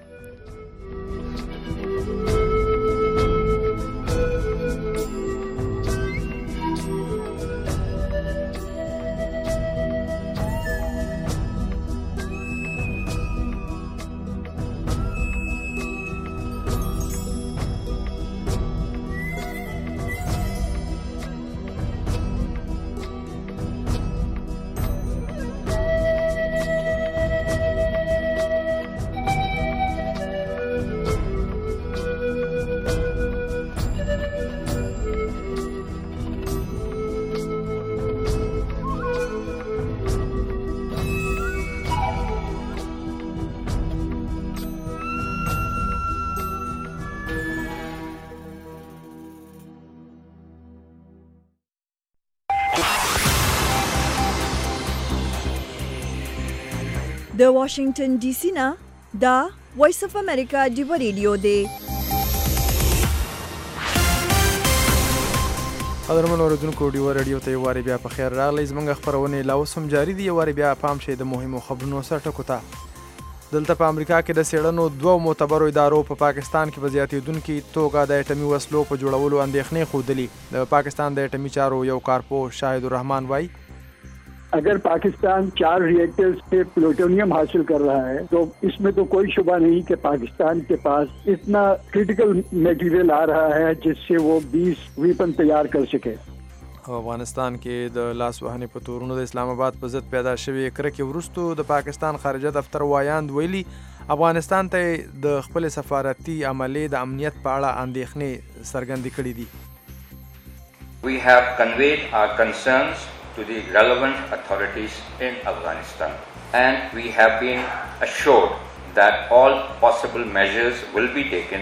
A: د واشنگټن ډي سي نه دا وایس اف امریکا ډیو ریډیو دی.
C: قدرمنو اوریدونکو ډیو ریډیو ته یو وارې بیا په خیر راغلی. زموږ خپرونې لا اوس هم جاري دي. یو وارې بیا پام شئ د مهمو خبرونو سر ټکو ته. دلته په امریکا کې د څېړنو دوو معتبرو ادارو په پاکستان کې په زیاتېدونکي توګه د اټمي وسلو په جوړولو اندېښنې ښودلي. د پاکستان د اټمي چارو یو کارپوه شاهد الرحمان وایي
D: अगर पाकिस्तान चार रिएक्टर्स से प्लूटोनियम हासिल कर रहा है तो इसमें तो कोई शुबा नहीं कि पाकिस्तान के पास इतना क्रिटिकल मटेरियल आ रहा है जिससे वो बीस वेपन तैयार कर सके.
C: افغانستان کې د لاس وهنې په تورونو د اسلام آباد په ضد پیدا شوې کرکې وروستو د پاکستان خارجه دفتر وایاند ویلي افغانستان ته د خپل سفارتي عملې د امنیت په اړه اندېښنې څرګندې کړې دي.
E: We have conveyed our concerns to the relevant authorities in Afghanistan, and we have been assured that all possible measures will be taken.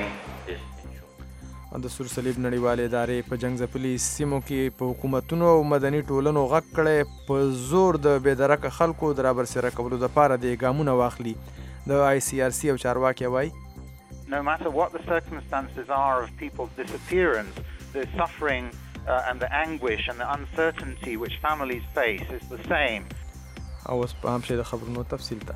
C: د سور صلیب نړیوالې ادارې په جنګ ځپلي سیمو کې په حکومتونو او مدني ټولنو غږ کړی په زور د بېدرکه خلکو د رابرسېره کولو دپاره د ګامونه واخلي. د آی سی آر سی او چارواکي وایي
F: No matter what the circumstances are of people's disappearance, the suffering Uh, and the anguish and the uncertainty which families face is the same.
C: او اوس په هم شي د خبرونو تفصیل ته.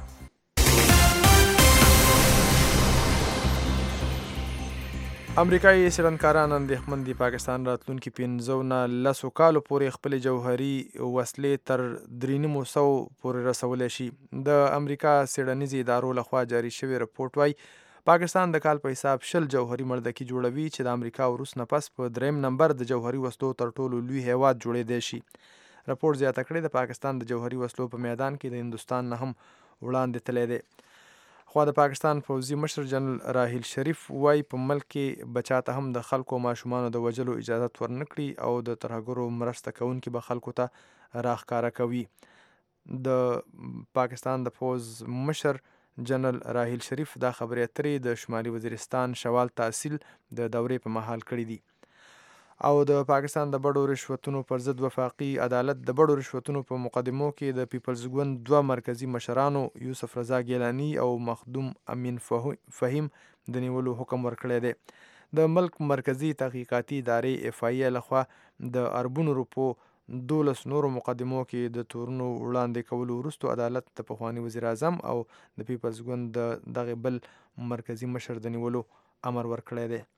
C: امریکایي څېړنکاران اندېښمن دي پاکستان راتلونکي پنځو نه لسو کالو پورې خپلې جوهري وسلې تر درې نیمو سوو پورې رسولی شي. د امریکا څېړنیزې ادارو لخوا جاري شوی رپورټ وایي پاکستان د کال په حساب شل جوهري مړدکي جوړوي چې د امریکا وروس نه پس په دریم نمبر د جوهري وسلو تر ټولو لوی هیواد جوړېدی شي. رپورټ زیاته کړې د پاکستان د جوهري وسلو په میدان کې د هندوستان نه هم وړاندې تللی دی. خو د پاکستان پوځي مشر جنرال راحیل شریف وایي په ملک کې بچاته هم د خلکو او ماشومانو د وژلو اجازت ورنکړي او د ترهګرو مرسته کوونکي به خلکو ته راښکاره کوي. د پاکستان د پوځ مشر جنرال راحیل شریف دا خبرې اترې د شمالي وزیرستان شوال تحصیل د دورې په مهال کړي دي. او د پاکستان د بډو رشوتونو پر ضد وفاقي عدالت د بډو رشوتونو په مقدمو کې د پیپلز ګوند دوه مرکزي مشرانو یوسف رضا ګیلاني او مخدوم امین فهیم د نیولو حکم ورکړی دی. د ملک مرکزي تحقیقاتي ادارې اف آی ای لخوا د اربونو روپو دولس نورو مقدمو کې د تورونو وړاندې کولو وروستو عدالت د پخواني وزیر اعظم او د پیپلز ګوند د دغه بل مرکزي مشر د نیولو امر ورکړی دی.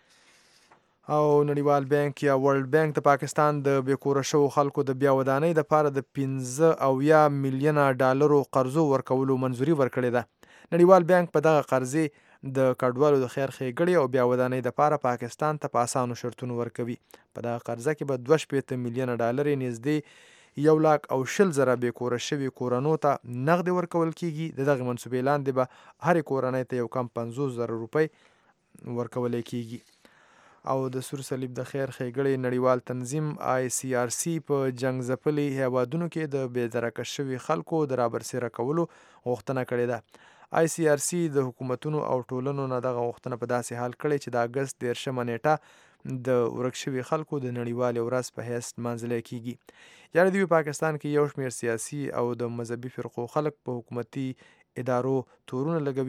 C: او نړیوال بانک یا ورلد بانک د پاکستان د بېکوره شوو خلکو د بیا ودانۍ دپاره د پنځه اویا میلیونه ډالرو قرضو ورکولو منظوري ورکړې ده. نړیوال بانک په دغه قرضې د کډوالو د خیر ښېګړې او بیا ودانۍ دپاره پاکستان ته په اسانو شرطونو ورکوي. په دغه قرضه کې به دوه شپېته میلیونه ډالرې نږدې یو لاک او شل زره بېکوره شوي کورنو ته نغدې ورکول کېږي. د دغې منصوبې لاندې به هرې کورنۍ ته یو کم پنځوس زره روپۍ ورکولی کېږي. او د سور صلیب د خیر ښېګړې نړیوال تنظیم آی سی آر سی په جنګ ځپلي هیوادونو کې د بېدرکه شوي خلکو د رابرسېره کولو غوښتنه کړې ده. آی سی آر سی د حکومتونو او ټولنو نه دغه غوښتنه په داسې حال کړې چې د اګست دېرشمه نیټه د ورک شوي خلکو د نړیوالې ورځ په حیث لمانځلی کېږي. یعنې دوی پاکستان کې یو شمېر سیاسي او د مذهبي فرقو خلک په حکومتي ادارو تورونه لګوي.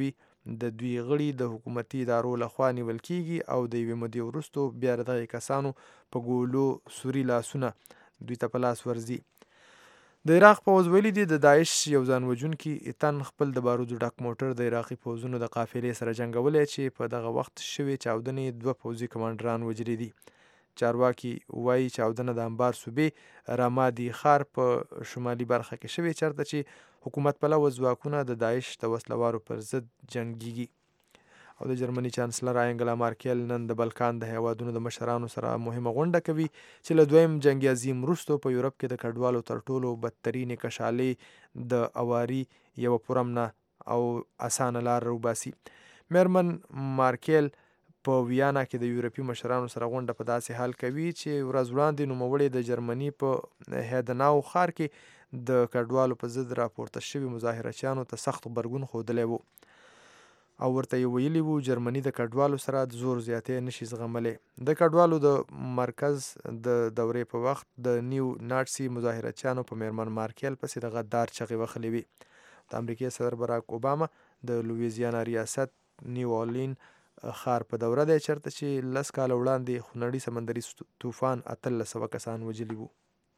C: د دوی غړي د حکومتي ادارو لخوا نیول کیږي او د یوې مودې وروستو بیا د دغې کسانو په ګولو سوري لاسونه دوی ته په لاس ورځي. د عراق پوځ ویلي دي د داعش یو ځان وژونکي تن خپل د بارودو ډک موټر د عراقي پوځونو د قافلې سره جنګولی چې په دغه وخت شوې چاودنې دوه پوځي کمانډران وژلي دي. چارواکي وایي چاودنه د انبار صوبې رامادي ښار په شمالي برخه کې شوې چېرته چې حکومت پلوه ځواکونه د داعش د وسلوارو پر ضد جنګیږي. او د جرمني چانسلر انګلا مارکل نن د بلکان د هیوادونو د مشرانو سره مهمه غونډه کوي چې له دویم جنګ عظیم وروسته په یورپ کې د کډوالو تر ټولو بدترینې کشالۍ د اواري یوه پرمنه او اسانه لار وباسي. میرمن مارکل په ویانا کې د یورپي مشرانو سره غونډه په داسې حال کوي چې ورځ وړاندې نوموړې د جرمني په هیدناو ښار کې د کډوالو په ضد راپورته شوي مظاهرچیانو ته سخت غبرګون ښودلی و او ورته یې ویلي وو جرمني د کډوالو سره د زور زیاتې نشي زغملی. د کډوالو د مرکز د دورې په وخت د نیو ناټسي مظاهرچیانو په میرمن مارکل پسې د غدار چغې وهلې وي. د امریکې صدر براک اوباما د لویزیانا ریاست نیو اورلین ښار په دوره دی چېرته چې لس کاله وړاندې خونړي سمندري طوفان اتلس سوه کسان وژلي وو.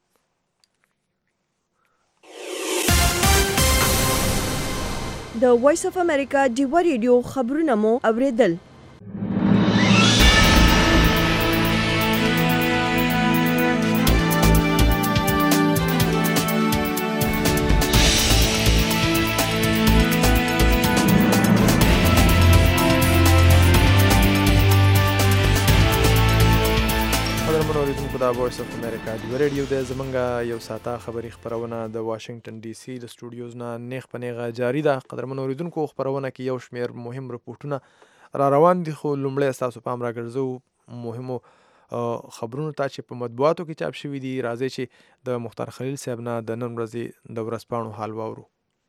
A: د وایس اف امریکا ډیوا ریډیو خبرونه مو اوریدل.
C: دا وایس اف امریکا ډیوا ریډیو دی. زمونږ یو ساعته خبري خپرونه د واشنگټن ډي سي د سټوډیوز نه نیغ په نیغه جاري ده. قدرمنو اوریدونکو خپرونه کې یو شمېر مهم رپورټونه را روان دي خو لومړی ستاسو پام راګرځو مهمو خبرونو ته چې په مطبوعاتو کې چاپ شوي دي. راځئ چې د مختار خلیل صاحب نه د نن ورځې د ورځپاڼو حال واورو.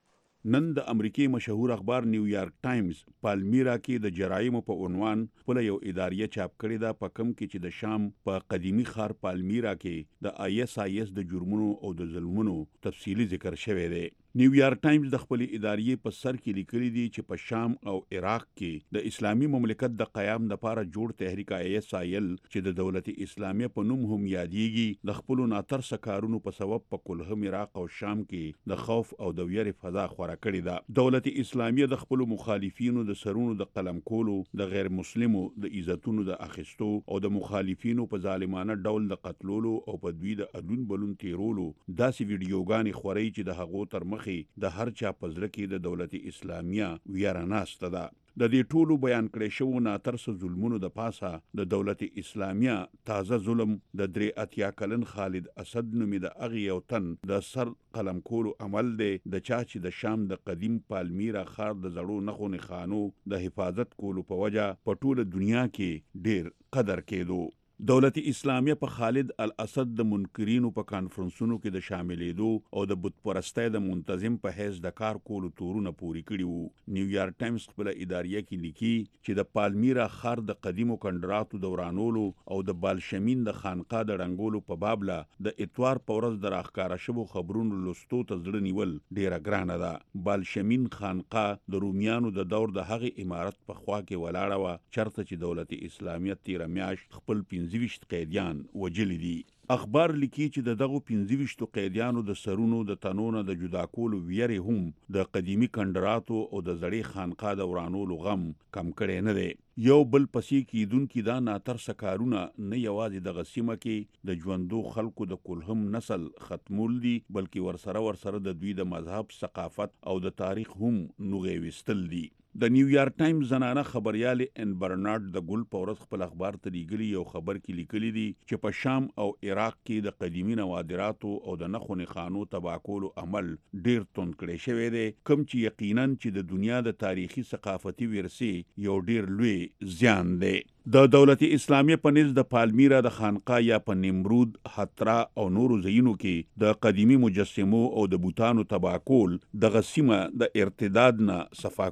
P: نن د امریکای مشهور اخبار نیویارک ټایمز پالمیرا کې د جرایمو په عنوان خپل یو اداریه چاپ کړې ده په کم کې چې د شام په قدیمی ښار پالمیرا کې د آی اس آی اس د جرمونو او د ظلمونو تفصیلی ذکر شوی دی. نیویارک ټایمز د خپل اداریې په سر کې لیکلي دي چې په شام او عراق کې د اسلامي مملکت د قیام لپاره جوړ تحریک آی اس آی ال چې د دولت اسلامیه په نوم هم یادېږي د خپل ناترسه کارونو په سبب په کلهم عراق او شام کې د خوف او د ویرې فضا خوره کړې ده. دولت اسلامیه د خپل مخالفینو د سرونو د قلم کولو، د غیر مسلمو د عزتونو د اخیستو او د مخالفینو په ظالمانه ډول د قتلولو او په دوی د ادون بلون تیرولو داسې ویډیوګانې خوري چې د هغو تر مخ د هر چا په زړه کې د دولت اسلامیه ویره ناسته ده. د دې ټولو بیان کړی شوو ناترسه ظلمونو د پاسه د دولت اسلامیه تازه ظلم د درې اتیا کلن خالد اسد نومې د هغې یو تن د سر قلم کولو عمل دی د چا چې د شام د قدیم پالمیرا ښار د زړو نښو نښانو د حفاظت کولو په وجه په ټوله دنیا کې ډیر قدر کېدو. دولت اسلامیه په خالد الاسد د منکرینو په کانفرنسونو کې د شاملېدو او د بت پرستۍ د منتظم په حیث د کار کولو تورونه پوري کړي وو. نیویارک ټایمز خپل اداریه کې لیکي چې د پالمیرا ښار د قدیمو کندراتو دورانولو او د بالشمین د خانقاه د ړنګولو په بابله د اتوار په ورځ د راښکاره شوو خبرونو لوستو ته زړه نیول ډیره ګرانه ده. بالشمین خانقاه د رومیانو د دور د هغې عمارت په خوا کې ولاړه وه چېرته چې دولت اسلامیه تیره میاشت خپل پنځه ویشت قیدیان وجلی دي. اخبار لیکي چې د دغو پنځه ویشتو قیدیانو د سرونو د تنونه د جدا کولو ویرې هم د قدیمی کندراتو او د زړې خانقاه د ورانولو غم کم کړی نه دی. یو بل پسې کیدونکي دا ناترسه کارونه نه یوازې دغه سیمه کې د ژوندو خلکو د کلهم نسل ختمول دي بلکې ورسره ورسره د دوی د مذهب، ثقافت او د تاریخ هم نوغې ویستل دي. د نیویارک ټایمز زنانه خبریالې ان برنارد د ګل په ورځ خپل اخبار ته لیږلي یو خبر کې لیکلي دي چې په شام او عراق کې د قدیمي نوادراتو او د نښو نښانو تباه کولو عمل ډیر توند کړی شوی دی کوم چې یقینا چې د دنیا د تاریخي ثقافتي ورثې یو ډیر لوی زیان دی. د دولت اسلامیه په نزد د پالمیرا د خانقاه یا په نمرود، حترا او نورو ځایونو کې د قدیمی مجسمو او د بوتانو تباه کول دغه سیمه د ارتداد نه صفا کول دي.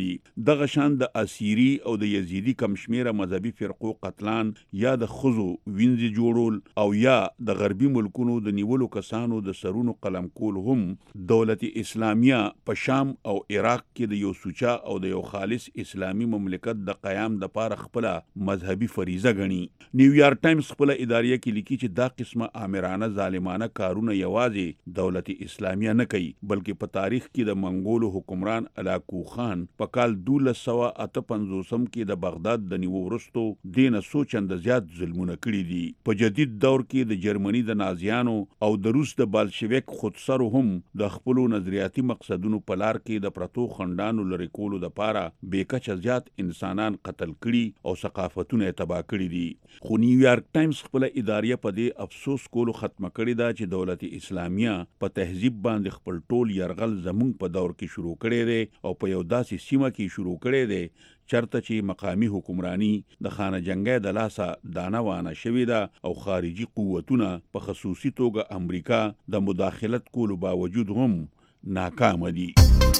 P: دي. دغه شان د اسیری او د یزیدي کم شمیره مذهبي فرقو قتلان یا د خزو وینځي جوړول او یا د غربي ملکونو د نیولو کسانو د سرونو قلم کول هم دولت اسلامیه په شام او عراق کې د یو سوچا او د یو خالص اسلامی مملکت د قیام د پاره خپل مذهبي فریضه غني. نیویارک ټایمز خپل اداریه کې لیکي چې دا قسمه آمرانه ظالمانه کارونه یوازې دولت اسلامیه نه کوي بلکې په تاریخ کې د منګولو حکمران علاقو خان په کال دولس سوه اته پنځوسم کې د بغداد د نیو وروستو دینه څو چنده زیات ظلمونه کړي دي. په جدید دور کې د جرمني د نازیانو او د روس د بالشویک خودسرو هم د خپلو نظریاتي مقصدونو په لار کې د پرتو خندانو لرې کولو دپاره بېکچه زیات انسانان قتل کړي او ثقافتونه یې تباه کړي دي. خو نیویارک ټایمز خپله اداریه په دې افسوس کولو ختمه کړې ده چې دولت اسلامیه په تهذیب باندې خپل ټول یرغل زمونږ په دور کې شروع کړی دی او په یو داسې سیمه کې شروع کړی دی چرته چې مقامی حکمرانی د خانه جنګۍ د لاسه دانه وانه شوې ده او خارجي قوتونه په خصوصي توګه امریکا د مداخلت کولو باوجود هم ناکامه دي.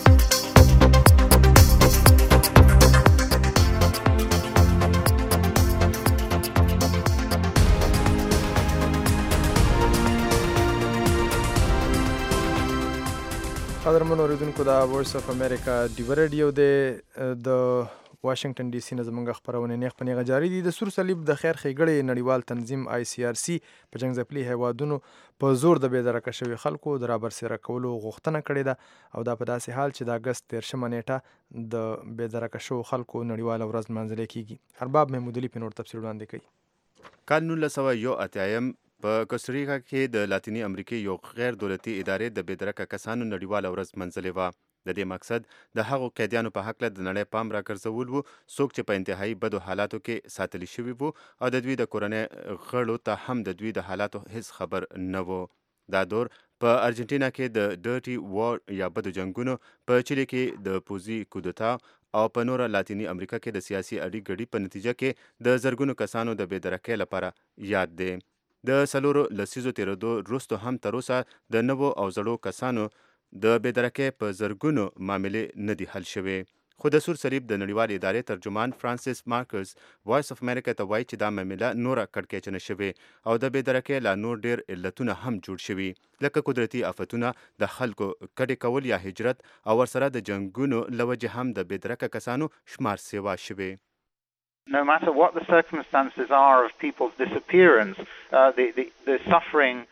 C: قدرمنو اوریدونکو دا وایس اف امریکا ډیو ریډیو دی د واشنگټن ډي سي نه زموږ خپرونه نیغ په نیغه جاري دي. د سور صلیب د خیر ښېګړې نړیوال تنظیم آی سی آر سی په جنګ ځپلي هیوادونو په زور د بېدرکه شوي خلکو د رابرسېره کولو غوښتنه کړې ده او دا په داسې حال چې د اګست دېرشمه نیټه د بېدرکه شوو خلکو نړیواله ورځ لمانځلی کېږي. ارباب محمودعلي په نور تفصیل وړاندې کوي.
Q: کال نولس سوه یو اتیایم په کوستاریکا کې د لاتینی امریکې یو غیر دولتي ادارې د بېدرکه کسانو نړیواله ورځ منځلې وه. د دې مقصد د هغو قیدیانو په هکله د نړۍ پام راګرځول وو څوک چې په انتهایی بدو حالاتو کې ساتلی شوي وو او د دوی د کورنۍ غړو ته هم د دوی د حالاتو هیڅ خبر نه وو. دا دور په ارجنټینا کې د ډرټي وار یا بدو جنگونو، په چیلي کې د پوځي کودتا او په نوره لاتینی امریکا کې د سیاسي اړې ګډې په نتیجه کې د زرګونو کسانو د بېدرکۍ لپاره یاد دی. د څلورو لسیزو تېرېدو وروسته هم تر اوسه د نوو او زړو کسانو د بېدرکۍ په زرګونو معاملې نه دي حل شوې. خو د سور صلیب د نړیوالې ادارې ترجمان فرانسیس مارکس وایس اف امریکا ته وایي چې دا معامله نوره کړکېچنه شوې او د بېدرکۍ لا نور ډېر علتونه هم جوړ شوي لکه قدرتي آفتونه، د خلکو کډې کول یا هجرت او ورسره د جنګونو له وجې هم د بېدرکه کسانو شمار سیوا شوې.
F: No matter what the circumstances are of people's disappearance, uh, the, the, the suffering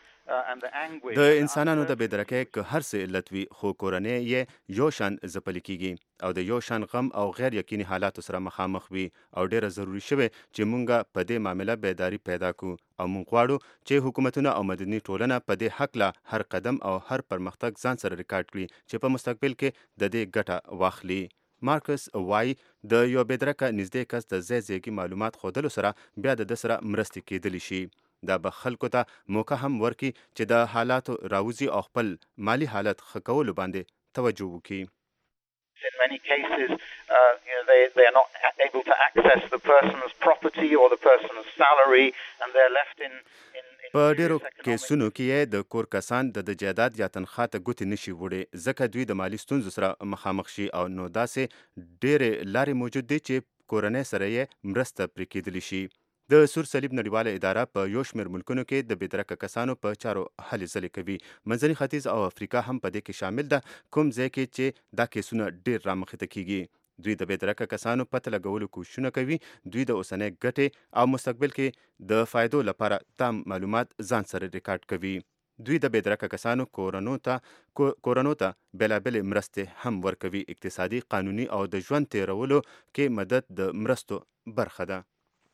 Q: د انسانانو د بېدرکۍ که هر څه علت وي خو کورنۍ یې یو شان ځپلې کیږي او د یو شان غم او غیر یقیني حالاتو سره مخامخ وي او ډیره ضروري شوې چې مونږ په دې معامله بیداری پیدا کړو او مونږ غواړو چې حکومتونه او مدني ټولنه په دې حقله هر قدم او هر پرمختګ ځان سره ریکارډ کړي چې په مستقبل کې د دې ګټه واخلي. مارکس وایي د یو بېدرکه نږدې کس د ځای ځایګي معلومات ښودلو سره بیا د ده سره مرستې کېدلی شي. دا به خلکو ته موقع هم ورکړي چې د حالاتو راوځي او خپل مالی حالت ښه کولو باندې توجه وکړي.
F: In many cases, uh, you know, they, they are not able to access the person's property or the person's salary and they're left in, in
Q: په ډیرو کیسونو کې د کور کسان د جایداد یا تنخواه ته ګوتې نشي وړي ځکه دوی د مالی ستونزو سره مخامخ شي او نو داسې ډېرې لارې موجود دي چې کورنۍ سره یې مرسته پرې کېدلی شي. د سور صلیب نړیواله اداره په یو شمېر ملکونو کې د بېدرکه کسانو په چارو هلې ځلې کوي. منځني ختیځ او افریقا هم په دې کې شامل ده، کوم ځای کې چې دا کیسونه ډېر رامخته کیږي. دوی د بېدرکه کسانو پته لګولو کوششونه کوي. دوی د اوسنۍ ګټې او مستقبل کې د فایدو لپاره تام معلومات ځان سره ریکارډ کوي. دوی د بېدرکه کسانو کورنو ته کورنو ته بېلابېلې مرستې هم ورکوي. اقتصادي، قانوني او د ژوند تېرولو کې مدد د مرستو برخه ده.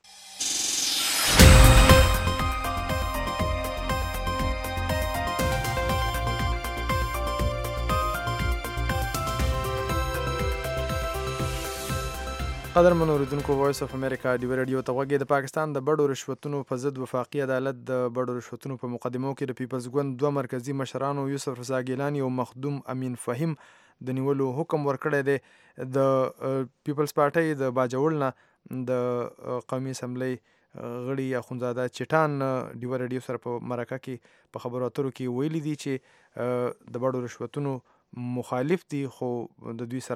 C: قدرمنو اوریدونکو وایس اف امریکا ډیو ریډیو ته غوږ د پاکستان د بډو رشوتونو په ضد وفاقي عدالت د بډو رشوتونو په مقدمو کې د پیپلز ګوند دوه مرکزي مشرانو یوسف رضا ګیلاني او مخدوم امین فهیم د نیولو حکم ورکړی دی. د پیپلز پارټۍ د باجوړ نه د قومي اسمبلی غړي اخونزاده چټان ډیو ریډیو سره په مرکه کې په خبرو اترو کې ویلي دي چې د بډو رشوتونو مخالف دي خو د دوی سره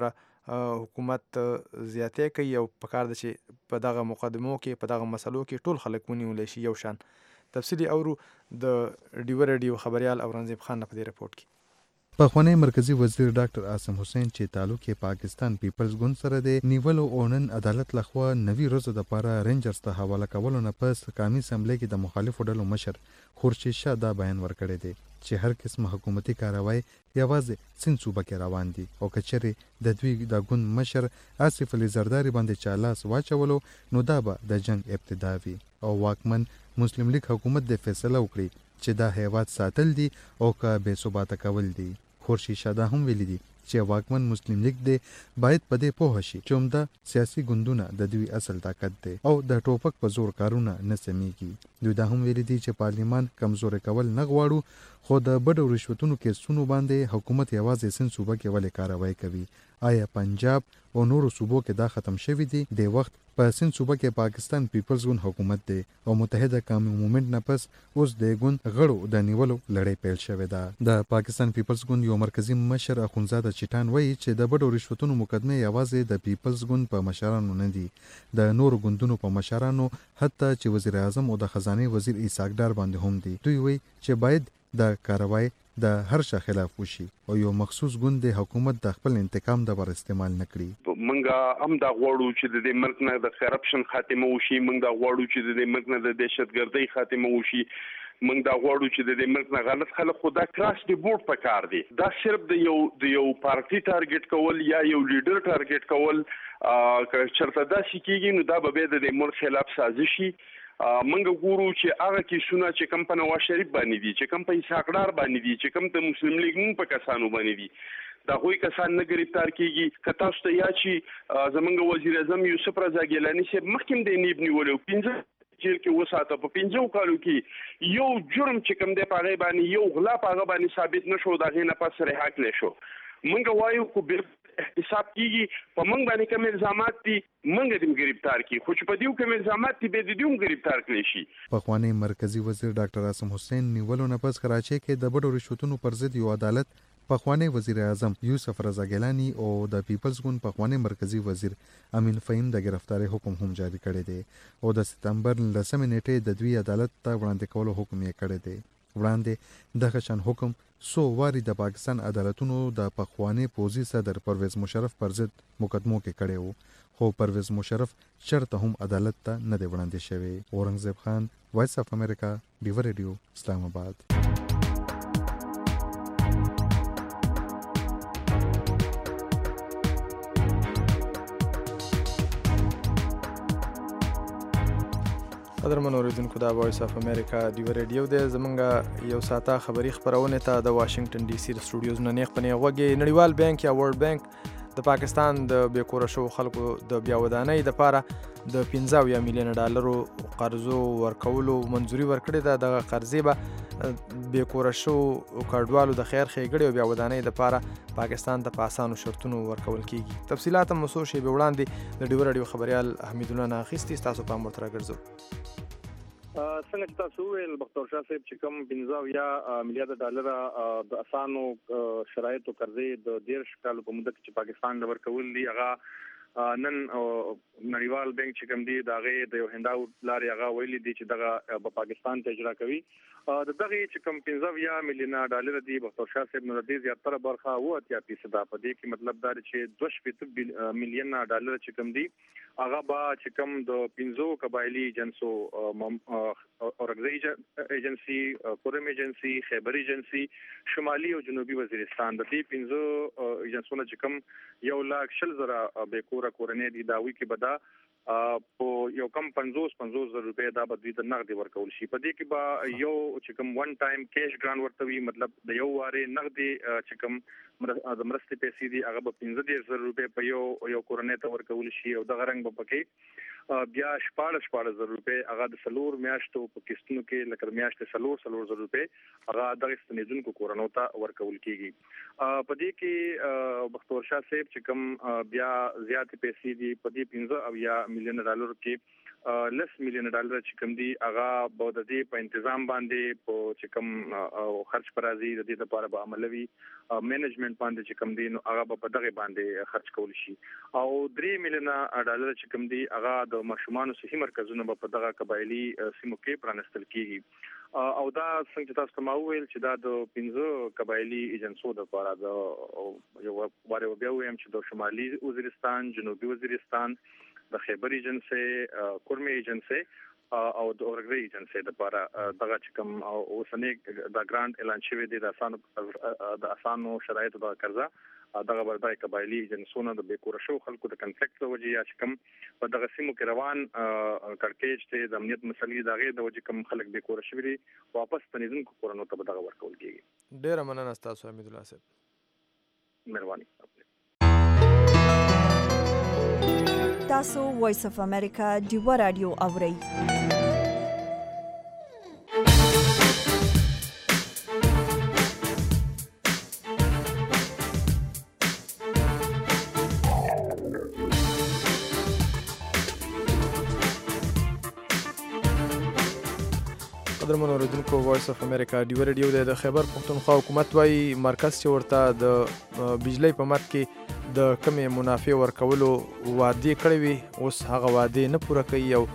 C: حکومت زیاتې کوي او پکار ده چې په دغه مقدمو کې په دغه مسلو کې ټول خلک ونیولی شي یو شان. تفصیلي اورو د ډیوه ریډیو خبریال اورنګزیب خان په دې رپورټ کې.
R: پخوانی مرکزی وزیر ډاکټر عاصم حسین چې تعلق یې پاکستان پیپلز ګوند سره دی نیولو او نن عدالت لخوا نوي ورځو دپاره رینجرز ته حواله کولو نه پس قامي اسمبلی کې د مخالفو ډلو مشر خورشید شاه دا بیان ورکړی دی چې هر قسم حکومتي کاروای یوازې سند صوبه کې روان دي او که چیرې د دوی د ګوند مشر آصف علي زرداري باندې چا لاس واچولو نو دا به د جنگ ابتدا وي او واکمن مسلم لیگ حکومت د فیصله وکړي چې دا هیواد ساتل دي او که بې ثباته کول دي. خورشید شاه دا هم ویلي دي چې واکمن مسلم لیگ دی باید په دې پوه شي چې عمده سیاسي ګوندونه د دوی اصل طاقت دی او د ټوپک په زور کارونه نه سمیږي. دوی دا هم ویلي دي چې پارلیمان کمزوري کول نه غواړو خو د بډو رشوتونو کیسونو باندې حکومت یوازې سند صوبه کې ولې کاروای کوي. آیا پنجاب او نورو صوبو کې دا ختم شوی دی؟ د وخت په سند صوبه کې پاکستان پیپلز ګوند حکومت دی او متحده قومي موومنټ نه پس اوس د ګوند غړو د نیولو لړۍ پیل شوې ده. د پاکستان پیپلز ګوند یو مرکزی مشر اخونزاده چټان وایي چې د بډو رشوتونو مقدمه یوازې د پیپلز ګوند په مشرانو نه دي، د نورو ګوندونو په مشرانو، حتی چې وزیر اعظم او د خزانه وزیر اسحاق ډار باندې هم دي. دوی وایي چې باید د کاروای د هر شا خلاف وشي او یو مخصوص ګوند د حکومت د خپل انتقام د بر استعمال نکړي.
S: منګه هم دا غواړو چې د دې ملک نه د کرپشن خاتمه وشي، منګه دا غواړو چې د دې ملک نه د دهشتګردۍ خاتمه وشي، منګ دا غواړو چې د دې ملک نه غلط خلک خدا کراس دی بورډ پکار دی. دا صرف د یو د یو پارټي ټارګټ کول یا یو لیډر ټارګټ کول که چرته دا شي کېږي نو دا به د دې ملک خلاف سازشي. منګه ګورو چې هغه کیسونه چې کم په نواز شریف باندې دي، چې کم په اسحاق ډار باندې دي، چې کم د مسلم لیگ نوم په کسانو باندې دي، دا هغوی کسان نه گرفتار کیږي. که تاسو ته یاد شي زمونږ وزیر اعظم یوسف رضا ګیلاني صاحب مخکې د نیب نیولی و، پنځه جیل کې وساته، په پنځو کالو کې یو جرم چې کم دی په هغې باندې یو غلا په هغه باندې ثابت نه شو، د هغې نه پس رها کړی شو. منګه وایو خو بیر حساب کیږي په منګ باندې کوم الزامات دي منګ دې گرفتار کی، خو چې په دې کوم الزامات دي به دې هم گرفتار کړي شي.
R: پخوانی مرکزی وزیر ډاکټر عاصم حسین نیولو نه پس کراچۍ کې د بډو رشوتونو پر ضد یو عدالت پخوانی وزیر اعظم یوسف رضا ګیلاني او د پیپلز ګوند پخوانی مرکزی وزیر امین فهیم د گرفتاری حکم هم جاری کړی دی او د سپتمبر لسمې نیټې د دوی عدالت ته وړاندې کولو حکم یې کړی دی. وړاندې دغه شان حکم سو واری د پاکستان عدالتونو د پخوانی پوزي صدر پرویز مشرف پر ضد مقدمو کې کړی وو، خو پرویز مشرف چرته هم عدالت ته نه دی وړاندې شوی. اورنګزیب خان، وایس اف امریکا، ډیو ریډیو، اسلام آباد.
C: قدرمن اوریدونکو، دا وایس اف امریکا ډیو ریډیو دی. زمونږ یو ساعته خبري خبرونه ته د واشنگټن ډي سي د سټوډیوز نه نیغ پنې غوږی. نړیوال بانک یا ورلد بانک د پاکستان د بیکوره شو خلکو د بیا ودانۍ دپاره د پنځه اویا میلیونه ډالرو قرضو ورکولو منظوري ورکړې ده. دغه قرضې به بیکوره شو کډوالو د خیر ښېګړې او بیا ودانۍ دپاره پاکستان ته په اسانو شرطونو ورکول کیږي. تفصیلات هم څو شیبې وړاندې د ډیو راډیو خبریال حمید الله نه اخیستي، ستاسو پام ورته راګرځو.
G: څنګه چې تاسو وویل بختور شاه صاحب چې کوم پنځه اویا میلیارډ ډالره د اسانو شرایطو قرضې د دېرش کالو په موده کې چې پاکستان له ورکول دي، هغه نن نړیوال بانک چې کوم دی د هغې د یو هنداو لارې هغه ویلي دي چې دغه په پاکستان ته اجرا کوي. د دغې چې کوم پنځه اویا میلیونه ډالر دي بختور شاه صاحب نو د دې زیاتره برخه اووه اتیا فیصده په دې کې مطلب دا چې دوه شپېته میلیونه ډالر چې کوم دي هغه به چې کوم د پنځو قبایلي ایجنسو اورګزۍ ایجنسي، کورم ایجنسي، خیبر ایجنسي، شمالي او جنوبي وزیرستان د دې پنځو ایجنسونو چې کوم یو لاک شل زره بیکوره کورنۍ دي، دا وی کې به دا په یو کم پنځوس پنځوس زره روپۍ دا به دوی ته نغدي ورکول شي. په دې کې به یو چې کوم ون ټایم کیش ګران ورته وي، مطلب د یو وارې نغدي چې کوم د مرستې پیسې دي هغه به پنځه دېرش زره روپۍ په یو یو کورنۍ ته ورکول شي او دغه رنګ به پکې بیا شپاړس شپاړس زره روپۍ هغه د څلور میاشتو په قسطونو کې لکه میاشتې څلور څلور زره روپۍ هغه دغه ستنېدونکو کورنیو ته ورکول کیږي. په دې کې بختور شاه صاحب چې کوم بیا زیاتې پیسې دي په دې پنځه اویا میلیونه ډالرو کې لس میلیون ډالر چې کوم دي هغه به د دې په تنظیم باندې په چې کوم خرج پر راځي د دې لپاره به عملوي مینجمنت باندې چې کوم دي نو هغه به په دغه باندې خرج کول شي او درې میلیون ډالر چې کوم دي هغه د ماشومان صحي مرکزونو په دغه قبایلی سیمو کې پرانستل کیږي او دا څنګه تاسو ته ما وویل چې دا د پنځه قبایلی ایجنسو د لپاره د یو واره بیا وایم چې د شمالي وزیرستان، جنوبي وزیرستان، د خیبر ایجنسی، کورمي ایجنسی او د اورګری ایجنسی د لپاره دغه چې کوم اوسنۍ د ګرانټ اعلان شوی دی د اسانو د اسانو شرایطو د قرضه دغه بردای قبایلی ایجنسونو د بیکور شو خلکو د کنفلیکټ د وجې یا چې کوم په دغه سیمو کې روان کړکېچ ته د امنیت مسلې دغه د وجې کوم خلک بیکور شوي دي واپس ستنیدونکو کورونو ته دغه ورکول کیږي.
C: ډیره مننه تاسو حمید الله صاحب.
G: مهرباني.
A: تاسو وایس اف امریکا دیوا رادیو اورئ.
C: قدرمن اوریدونکو وایس اف امریکا دیوا رادیو د خیبر پښتونخوا حکومت وايي مرکز چې ورته د بجلی په مات کې د کمې منافع ورکولو وعده کړې وي اوس هغه وعده نه پوره کوي او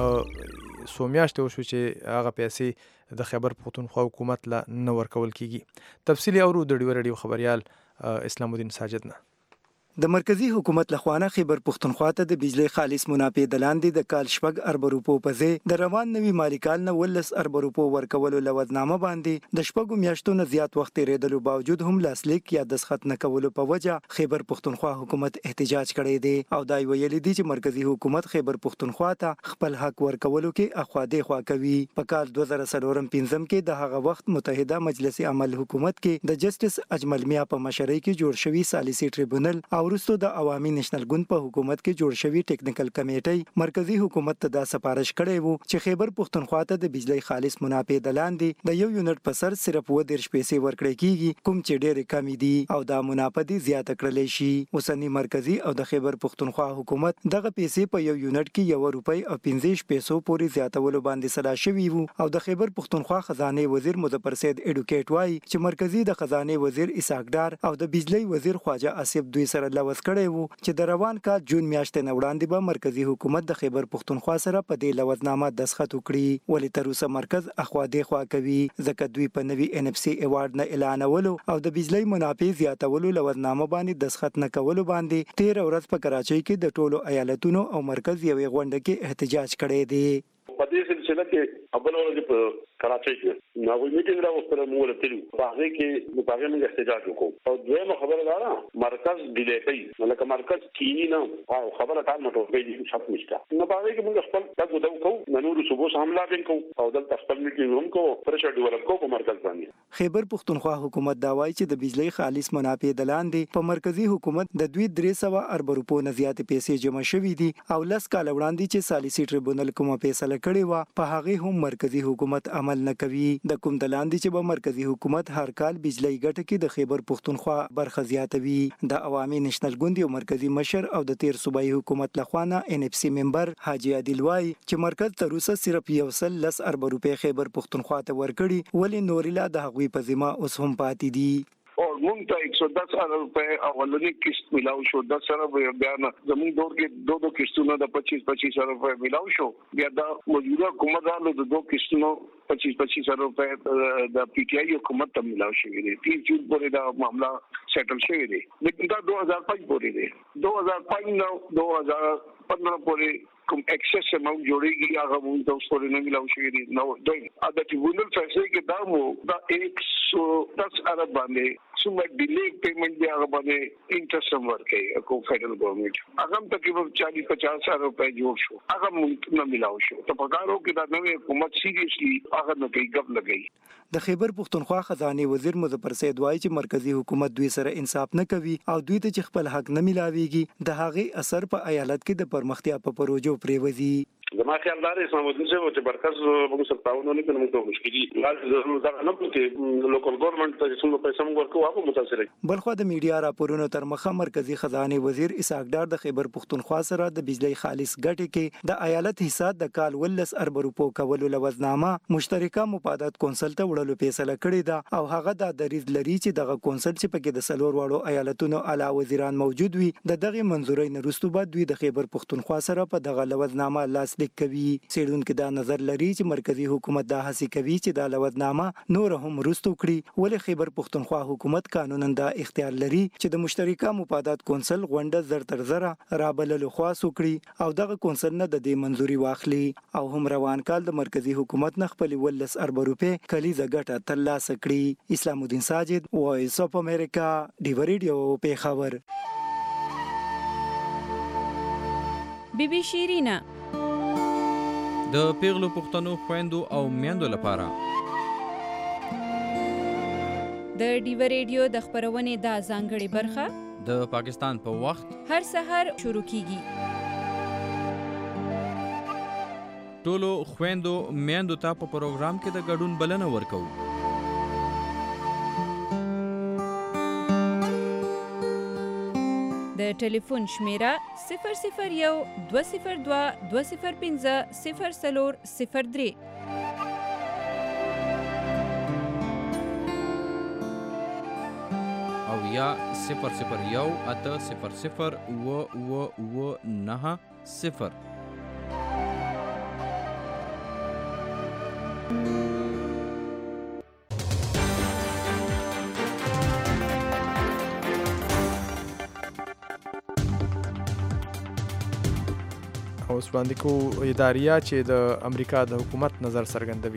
C: څو میاشتې وشو چې هغه پیسې د خیبر پښتونخوا حکومت له نه ورکول کیږي. تفصیلي اورو د ډیو رادیو خبريال اسلام الدین ساجد نه.
T: د مرکزی حکومت لخوانه خیبر پښتونخوا ته د بجلی خالص منافع د لاندې د کال شپږ ارب روپو په ځای د روان نوي مالکان نه ولس ارب روپو ورکولو لوظنامه باندې د شپږو میاشتو نه زیات وخت تیریدلو باوجود هم لاسلیک یا دسخط نه کولو په وجه خیبر پښتونخوا حکومت احتجاج کړی دی او دا ویلي دي چې مرکزی حکومت خیبر پښتونخوا ته خپل حق ورکولو کې اخواده خوا کوي. په کال دوه زره څلور پنځم کې د هغه وخت متحده مجلس عمل حکومت کې د جسټس اجمل میا په مشرۍ کې جوړ شوی سالیسي ټریبونل او وروسته د عوامي نېشنل ګوند په حکومت کې جوړ شوی ټیکنیکل کمیټي مرکزی حکومت ته دا سفارش کړی وو چې خیبر پښتونخوا ته د بجلی خالص منافع د لاندې د یو یونټ په سر صرف و درش پیسې ورکړې کیږي کوم چې ډېر کم دي او دا منافع دي زیاته کړل شي. اوسنی مرکزی او د خیبر پښتونخوا حکومت دغه پیسې په یو یونټ کې یو روپۍ او پنځه پیسو پورې زیاتولو باندې صدا شوی وو او د خیبر پښتونخوا خزانه وزیر مظفر سید اډوکیټ وای چې مرکزی د خزانه وزیر اسحاق او د بجلی وزیر خواجه اسف دوی سره لوث کړي وو چې د روان کال جون میاشتې نه وړاندې به مرکزی حکومت د خیبر پښتونخوا سره په دې لوظنامه دسخط وکړي ولې تر اوسه مرکز اخوا دی خوا کوي ځکه دوی په نوي ان اف سی ایوارډ نه اعلانولو او د بجلی منافع زیاتولو لوظنامه باندې دسخط نه کولو باندې تیر ورځ په کراچۍ کې د ټولو ایالتونو او مرکز یوې غونډه کې احتجاج کړی دی.
U: په دې سلسله کې اول ورځ په کراچۍ کې نو وی میټینګ راوستل مو ولته په هغه کې په هغه موږ احتجاج وکړو او دویمه خبره دا ده مرکز ډیلی کوي لکه مرکز کینی نه او خبره کار مټو په دې شپ نشته نو په هغه کې موږ خپل تاسو دا وکړو نو نور صبح حمله وکړو او دلته خپل میټینګ هم کوو پرشر ډیولپ کوو په مرکز باندې.
T: خیبر پښتونخوا حکومت دا وایي چې د بجلی خالص منافع د لاندې په مرکزی حکومت د دوی درې سوه ارب روپو نه زیات پیسې جمع شوې دي او لس کال وړاندې چې سالیسي ټریبونل کومه فیصله کړې و په هغه هم مرکزی حکومت عمل نه کوي. د کوم د لاندې چې به مرکزی حکومت هر کال بجلی ګټه کې د خیبر پښتونخوا برخه زیاتوي. د عوامي نېشنل ګوند یو مرکزی مشر او د تیر صوبایي حکومت لخوانه ان اف سی ممبر حاجی عادل وای چې مرکز تر اوسه صرف یو سل لس ارب روپۍ خیبر پښتونخوا ته ورکړي ولې نورلا د هغوی په ذمہ اوس هم پاتې دي.
U: اور مونږ ته ایک سو دس ارب روپے اولنی قسط ملاو شو دس ارب بیا زمون دور کې دو دو قسطونه د پچیس پچیس ارب روپے ملاو شو بیا د موجوده حکومت د دو قسطونو پچیس پچیس ارب روپے د پی ټی آئی حکومت ته ملاو شوی دی. تیس جون پورې دا معاملہ سیټل شوی دی لیکن دا دو ہزار پانچ پورې دی دو ہزار پانچ نو دو ہزار پندرہ پورې کوم ایکسس اماونٹ جوړیږي هغه مونږ ته اوس پورې نه ملاو شوی دی. نو دوی د ټریبونل فیصله کې دا مو دا ایک سو دس ارب باندې څومره ډیلی پیمنٹ دی هغه باندې انټرست هم ورکوي کو فیډرل ګورنمنت هغه هم تقریبا چالیس پچاس ارب روپے جوړ شو هغه مونږ نه ملاو شو ته پکارو کې دا نوې حکومت سیریسلی هغه نه کوي غب لګي.
T: د خیبر پښتونخوا خزانه وزیر مظفر سید وایي چې مرکزی حکومت دوی سره انصاف نه کوي او دوی ته خپل حق نه ملاويږي د هغه اثر په ایالت کې د پرمختیا په پروژو پریوزي.
U: زما خیال دا دی اسلام الدین صاحب چې برکز موږ سره تعاون نه کوي موږ ته مشکلي لازم ضرور دا نه پته لوکل ګورنمنت ته څنګه پیسې موږ ورکو هغه متاثر دي.
T: بلخو د میډیا راپورونو تر مخه مرکزی خزانه وزیر اسحاق ډار د خیبر پختونخوا سره د بجلی خالص ګټې کې د ایالت حصہ د کال ولس ارب روپو کولو لوزنامه مشترکه مفادات کونسل ته وړلو فیصله کړې ده او هغه د دریز لري چې دغه کونسل چې پکې د سلور واړو ایالتونو اعلی وزیران موجود وي د دغه منځوري نه وروسته بعد دوی د خیبر پختونخوا سره په دغه لوزنامه لاسلیک کوي. سیډونکو دا نظر لري چې مرکزی حکومت دا هڅه کوي چې دا لوزنامه نور هم وروسته کړي ولې خیبر پختونخوا حکومت قانونا دا اختیار لري چې د مشترکه مفادات کونسل غونډه زر تر زره رابللو خواص وکړي او دغه کونسل نه د دې منځوري واخلي او هم روان کال د مرکزی حکومت نه خپل ولس ارب روپې کلیزه ګټه ترلاسه کړي. اسلام الدین ساجد وایس اف امریکا ډیو ریډیو پیښور.
I: بیبي شیرینا
V: د پیغلو پښتنو خويندو او میندو لپاره
I: د ډیو ریډیو د خبرونې دا ځانګړې برخه
V: د پاکستان په وخت
I: هر سحر شروع کیږي.
V: ټولو خويندو میندو ته په پروګرام کې د ګډون بلنه ورکو.
I: د ټلیفون شمیره صفر صفر یو دوه صفر دوه دوه صفر پنځه صفر څلور صفر درې
V: او یا صفر صفر یو اته صفر صفر اوه اوه اوه نهه صفر.
C: اوس وړاندې کوو اداریه چې د امریکا د حکومت نظر څرګندوي.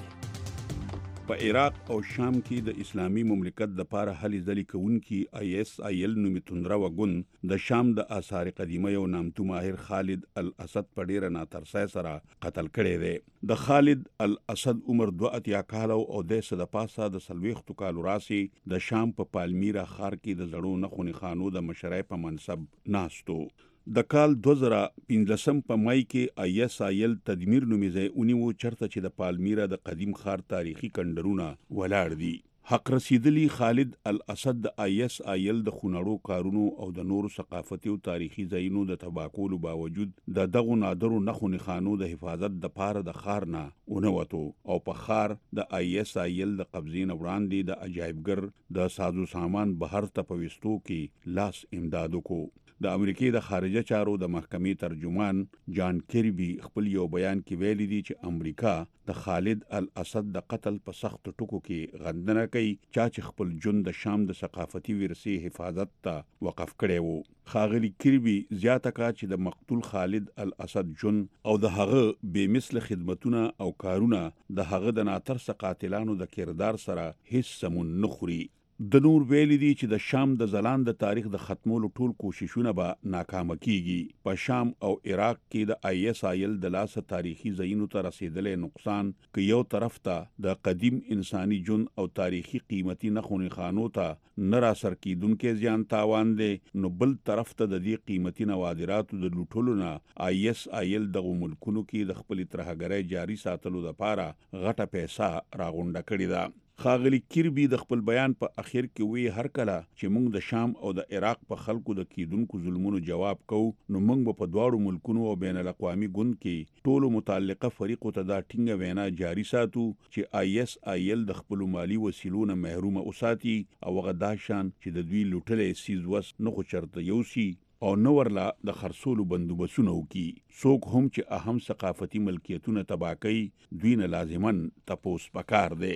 P: په عراق او شام کې د اسلامي مملکت د پاره هلې ځلې کوونکي آی اس آی ال نومي توندره وګون د شام د آثار قدیمه یو نامتو ماهر خالد الاسد په ډیره ناترسۍ سره قتل کړی دی. د خالد الاسد عمر دوه اتیا کاله او د صد پاسه د سلويختو کالو راسي د شام په پالمیرا ښار کې د زړو نخونی خانو د مشرۍ په منصب ناستو. د کال دوه زره پنځلسم په مای کې آی اس آی ال تدمیر نومي ځای ونیو چرته چې د پالمیرا د قدیم ښار تاریخي کندرونه ولاړ دي. حق رسیدلی خالد الاسد د آی اس آی ال د خونړو کارونو او د نورو ثقافتي او تاریخي ځایونو د تباکولو باوجود د دغو نادرو نخونی خانو د حفاظت د پاره د ښار نه ونوتو او په ښار د آی اس آی ال د قبضې نه وړاندې د عجایبګر د سازو سامان بهر ته په وستو کې لاس امداد وکړو. د امریکای د خارجه چارو د محکمې ترجمان جان کیربي خپل یو بیان کې ویلي دي چې امریکا د خالد الاسد د قتل په سخت ټکو کې غندنه کوي چې خپل جون د شام د ثقافتي ورثې حفاظت ته وقف کړي وو. خاغلی کیربي زیاته کړه چې د مقتول خالد الاسد جون او د هغه بې مثل خدمتونه او کارونه د هغه د ناترسه قاتلانو د کردار سره هیڅ سمون نه خوري. د نور ویلي دي چې د شام د ځلان د تاریخ د ختمولو ټول کوششونه به ناکامه کیږي. په شام او عراق کې د آی اس آی ال د لاسه تاریخي ځایونو ته رسیدلې نقصان که یو طرف ته د قدیم انساني جون او تاریخي قیمتي نخونی خانو ته نه را سر کیدونکې زیان تاوان دی، نو بل طرف ته د دې قیمتي نوادراتو د لوټولو نه آی اس آی ال دغو ملکونو کې د خپل ترهګرۍ جاري ساتلو لپاره غټه پیسه راغونډه کړې ده. خاغلی کیربي د خپل بیان په اخر کې وی هر کله چې موږ د شام او د عراق په خلکو د کیدونکو ظلمونو جواب کوو نو موږ په دواړو ملکونو او بین الاقوامي ګوند کې ټولو متعلقه فریقو ته دا ټینګه وینا جاری ساتو چې آی اس آی ال د خپل مالی وسیلو نه محروم اوساتي او هغه دا شان چې د دوی لوټلې سیز وس نه خو چرته یوسي او نو ورلا د خرصولو بندوبسونه وکي. څوک هم چې اهم ثقافتي ملکیتونه تباه کوي دوی نه لازمن تپوس پکار دی.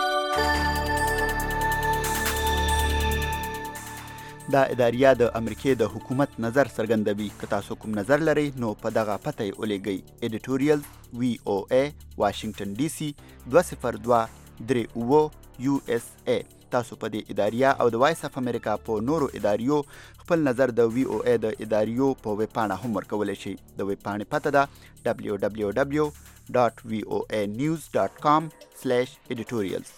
B: دا اداریه د امریکای د حکومت نظر څرګندوي. که تاسو کوم نظر لرئ نو په دغه پته یې ولیږئ. ایډیټوریال وی او ای واشنگټن ډي سي دوه صفر دوه درې اوه یو اس ای. تاسو په دې اداریه او د وایس اف امریکا په نورو اداریو خپل نظر د وی او ای د اداریو په ویب پاڼه هم ورکولی شئ. د ویب پاڼې پته ده دبلیو دبلیو دبلیو ډاټ وی او ای نیوز ډاټ کام سلیش ایډیټوریالز.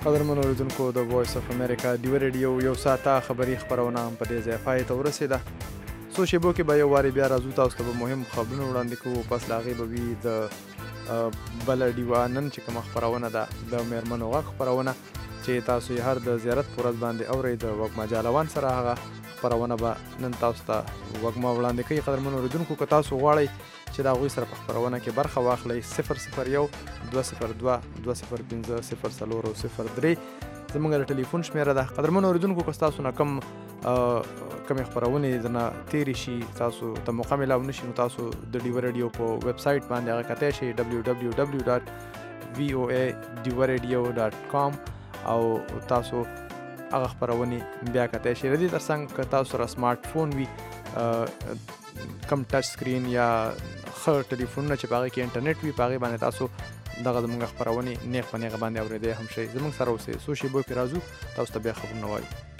C: قدرمن اوریدونکو د وایس اف امریکا ډیو ریډیو یو ساعته خبري خبرونه هم په دې ځای پای ته ورسېده. څو شیبو کې به یو وارې بیا راځو تاسو ته به مهم خبرونه وړاندې کوو. پس له هغې به وي د بله ډیوه نن چې کومه خپرونه ده د میرمنو غږ خپرونه چې تاسو یې هر د زیارت په ورځ باندې اورئ. د وږمه جالوان سره هغه خپرونه به نن تاسو ته وږمه وړاندې کوي. قدرمن اوریدونکو که تاسو غواړئ چې د هغوی سره په خپرونه کې برخه واخلئ صفر صفر یو دوه صفر دوه دوه صفر پنځه صفر څلور او صفر درې زموږ د ټلیفون شمېره ده. قدرمن اوریدونکو که ستاسو نه کم کمې خپرونې درنه تېرې شي تاسو ته موقع میلاو نه شي نو تاسو د ډیوه ریډیو په ویب سایټ باندې هغه کتی شئ ډبلیو ډبلیو ډبلیو ډاټ وی او ای ډیوه ریډیو ډاټ کام او تاسو هغه خپرونې بیا کتی شئ. د دې تر څنګ که تاسو سره سمارټ فون وي کم ټچ سکرین یا ښه ټلیفونونه چې په هغې کې انټرنیټ وي په هغې باندې تاسو دغه زموږ خپرونې نیغ په نیغه باندې اورېدی هم شئ. زموږ سره اوسئ. څو شیبو کې راځو تاسو ته بیا خبرونه وایو.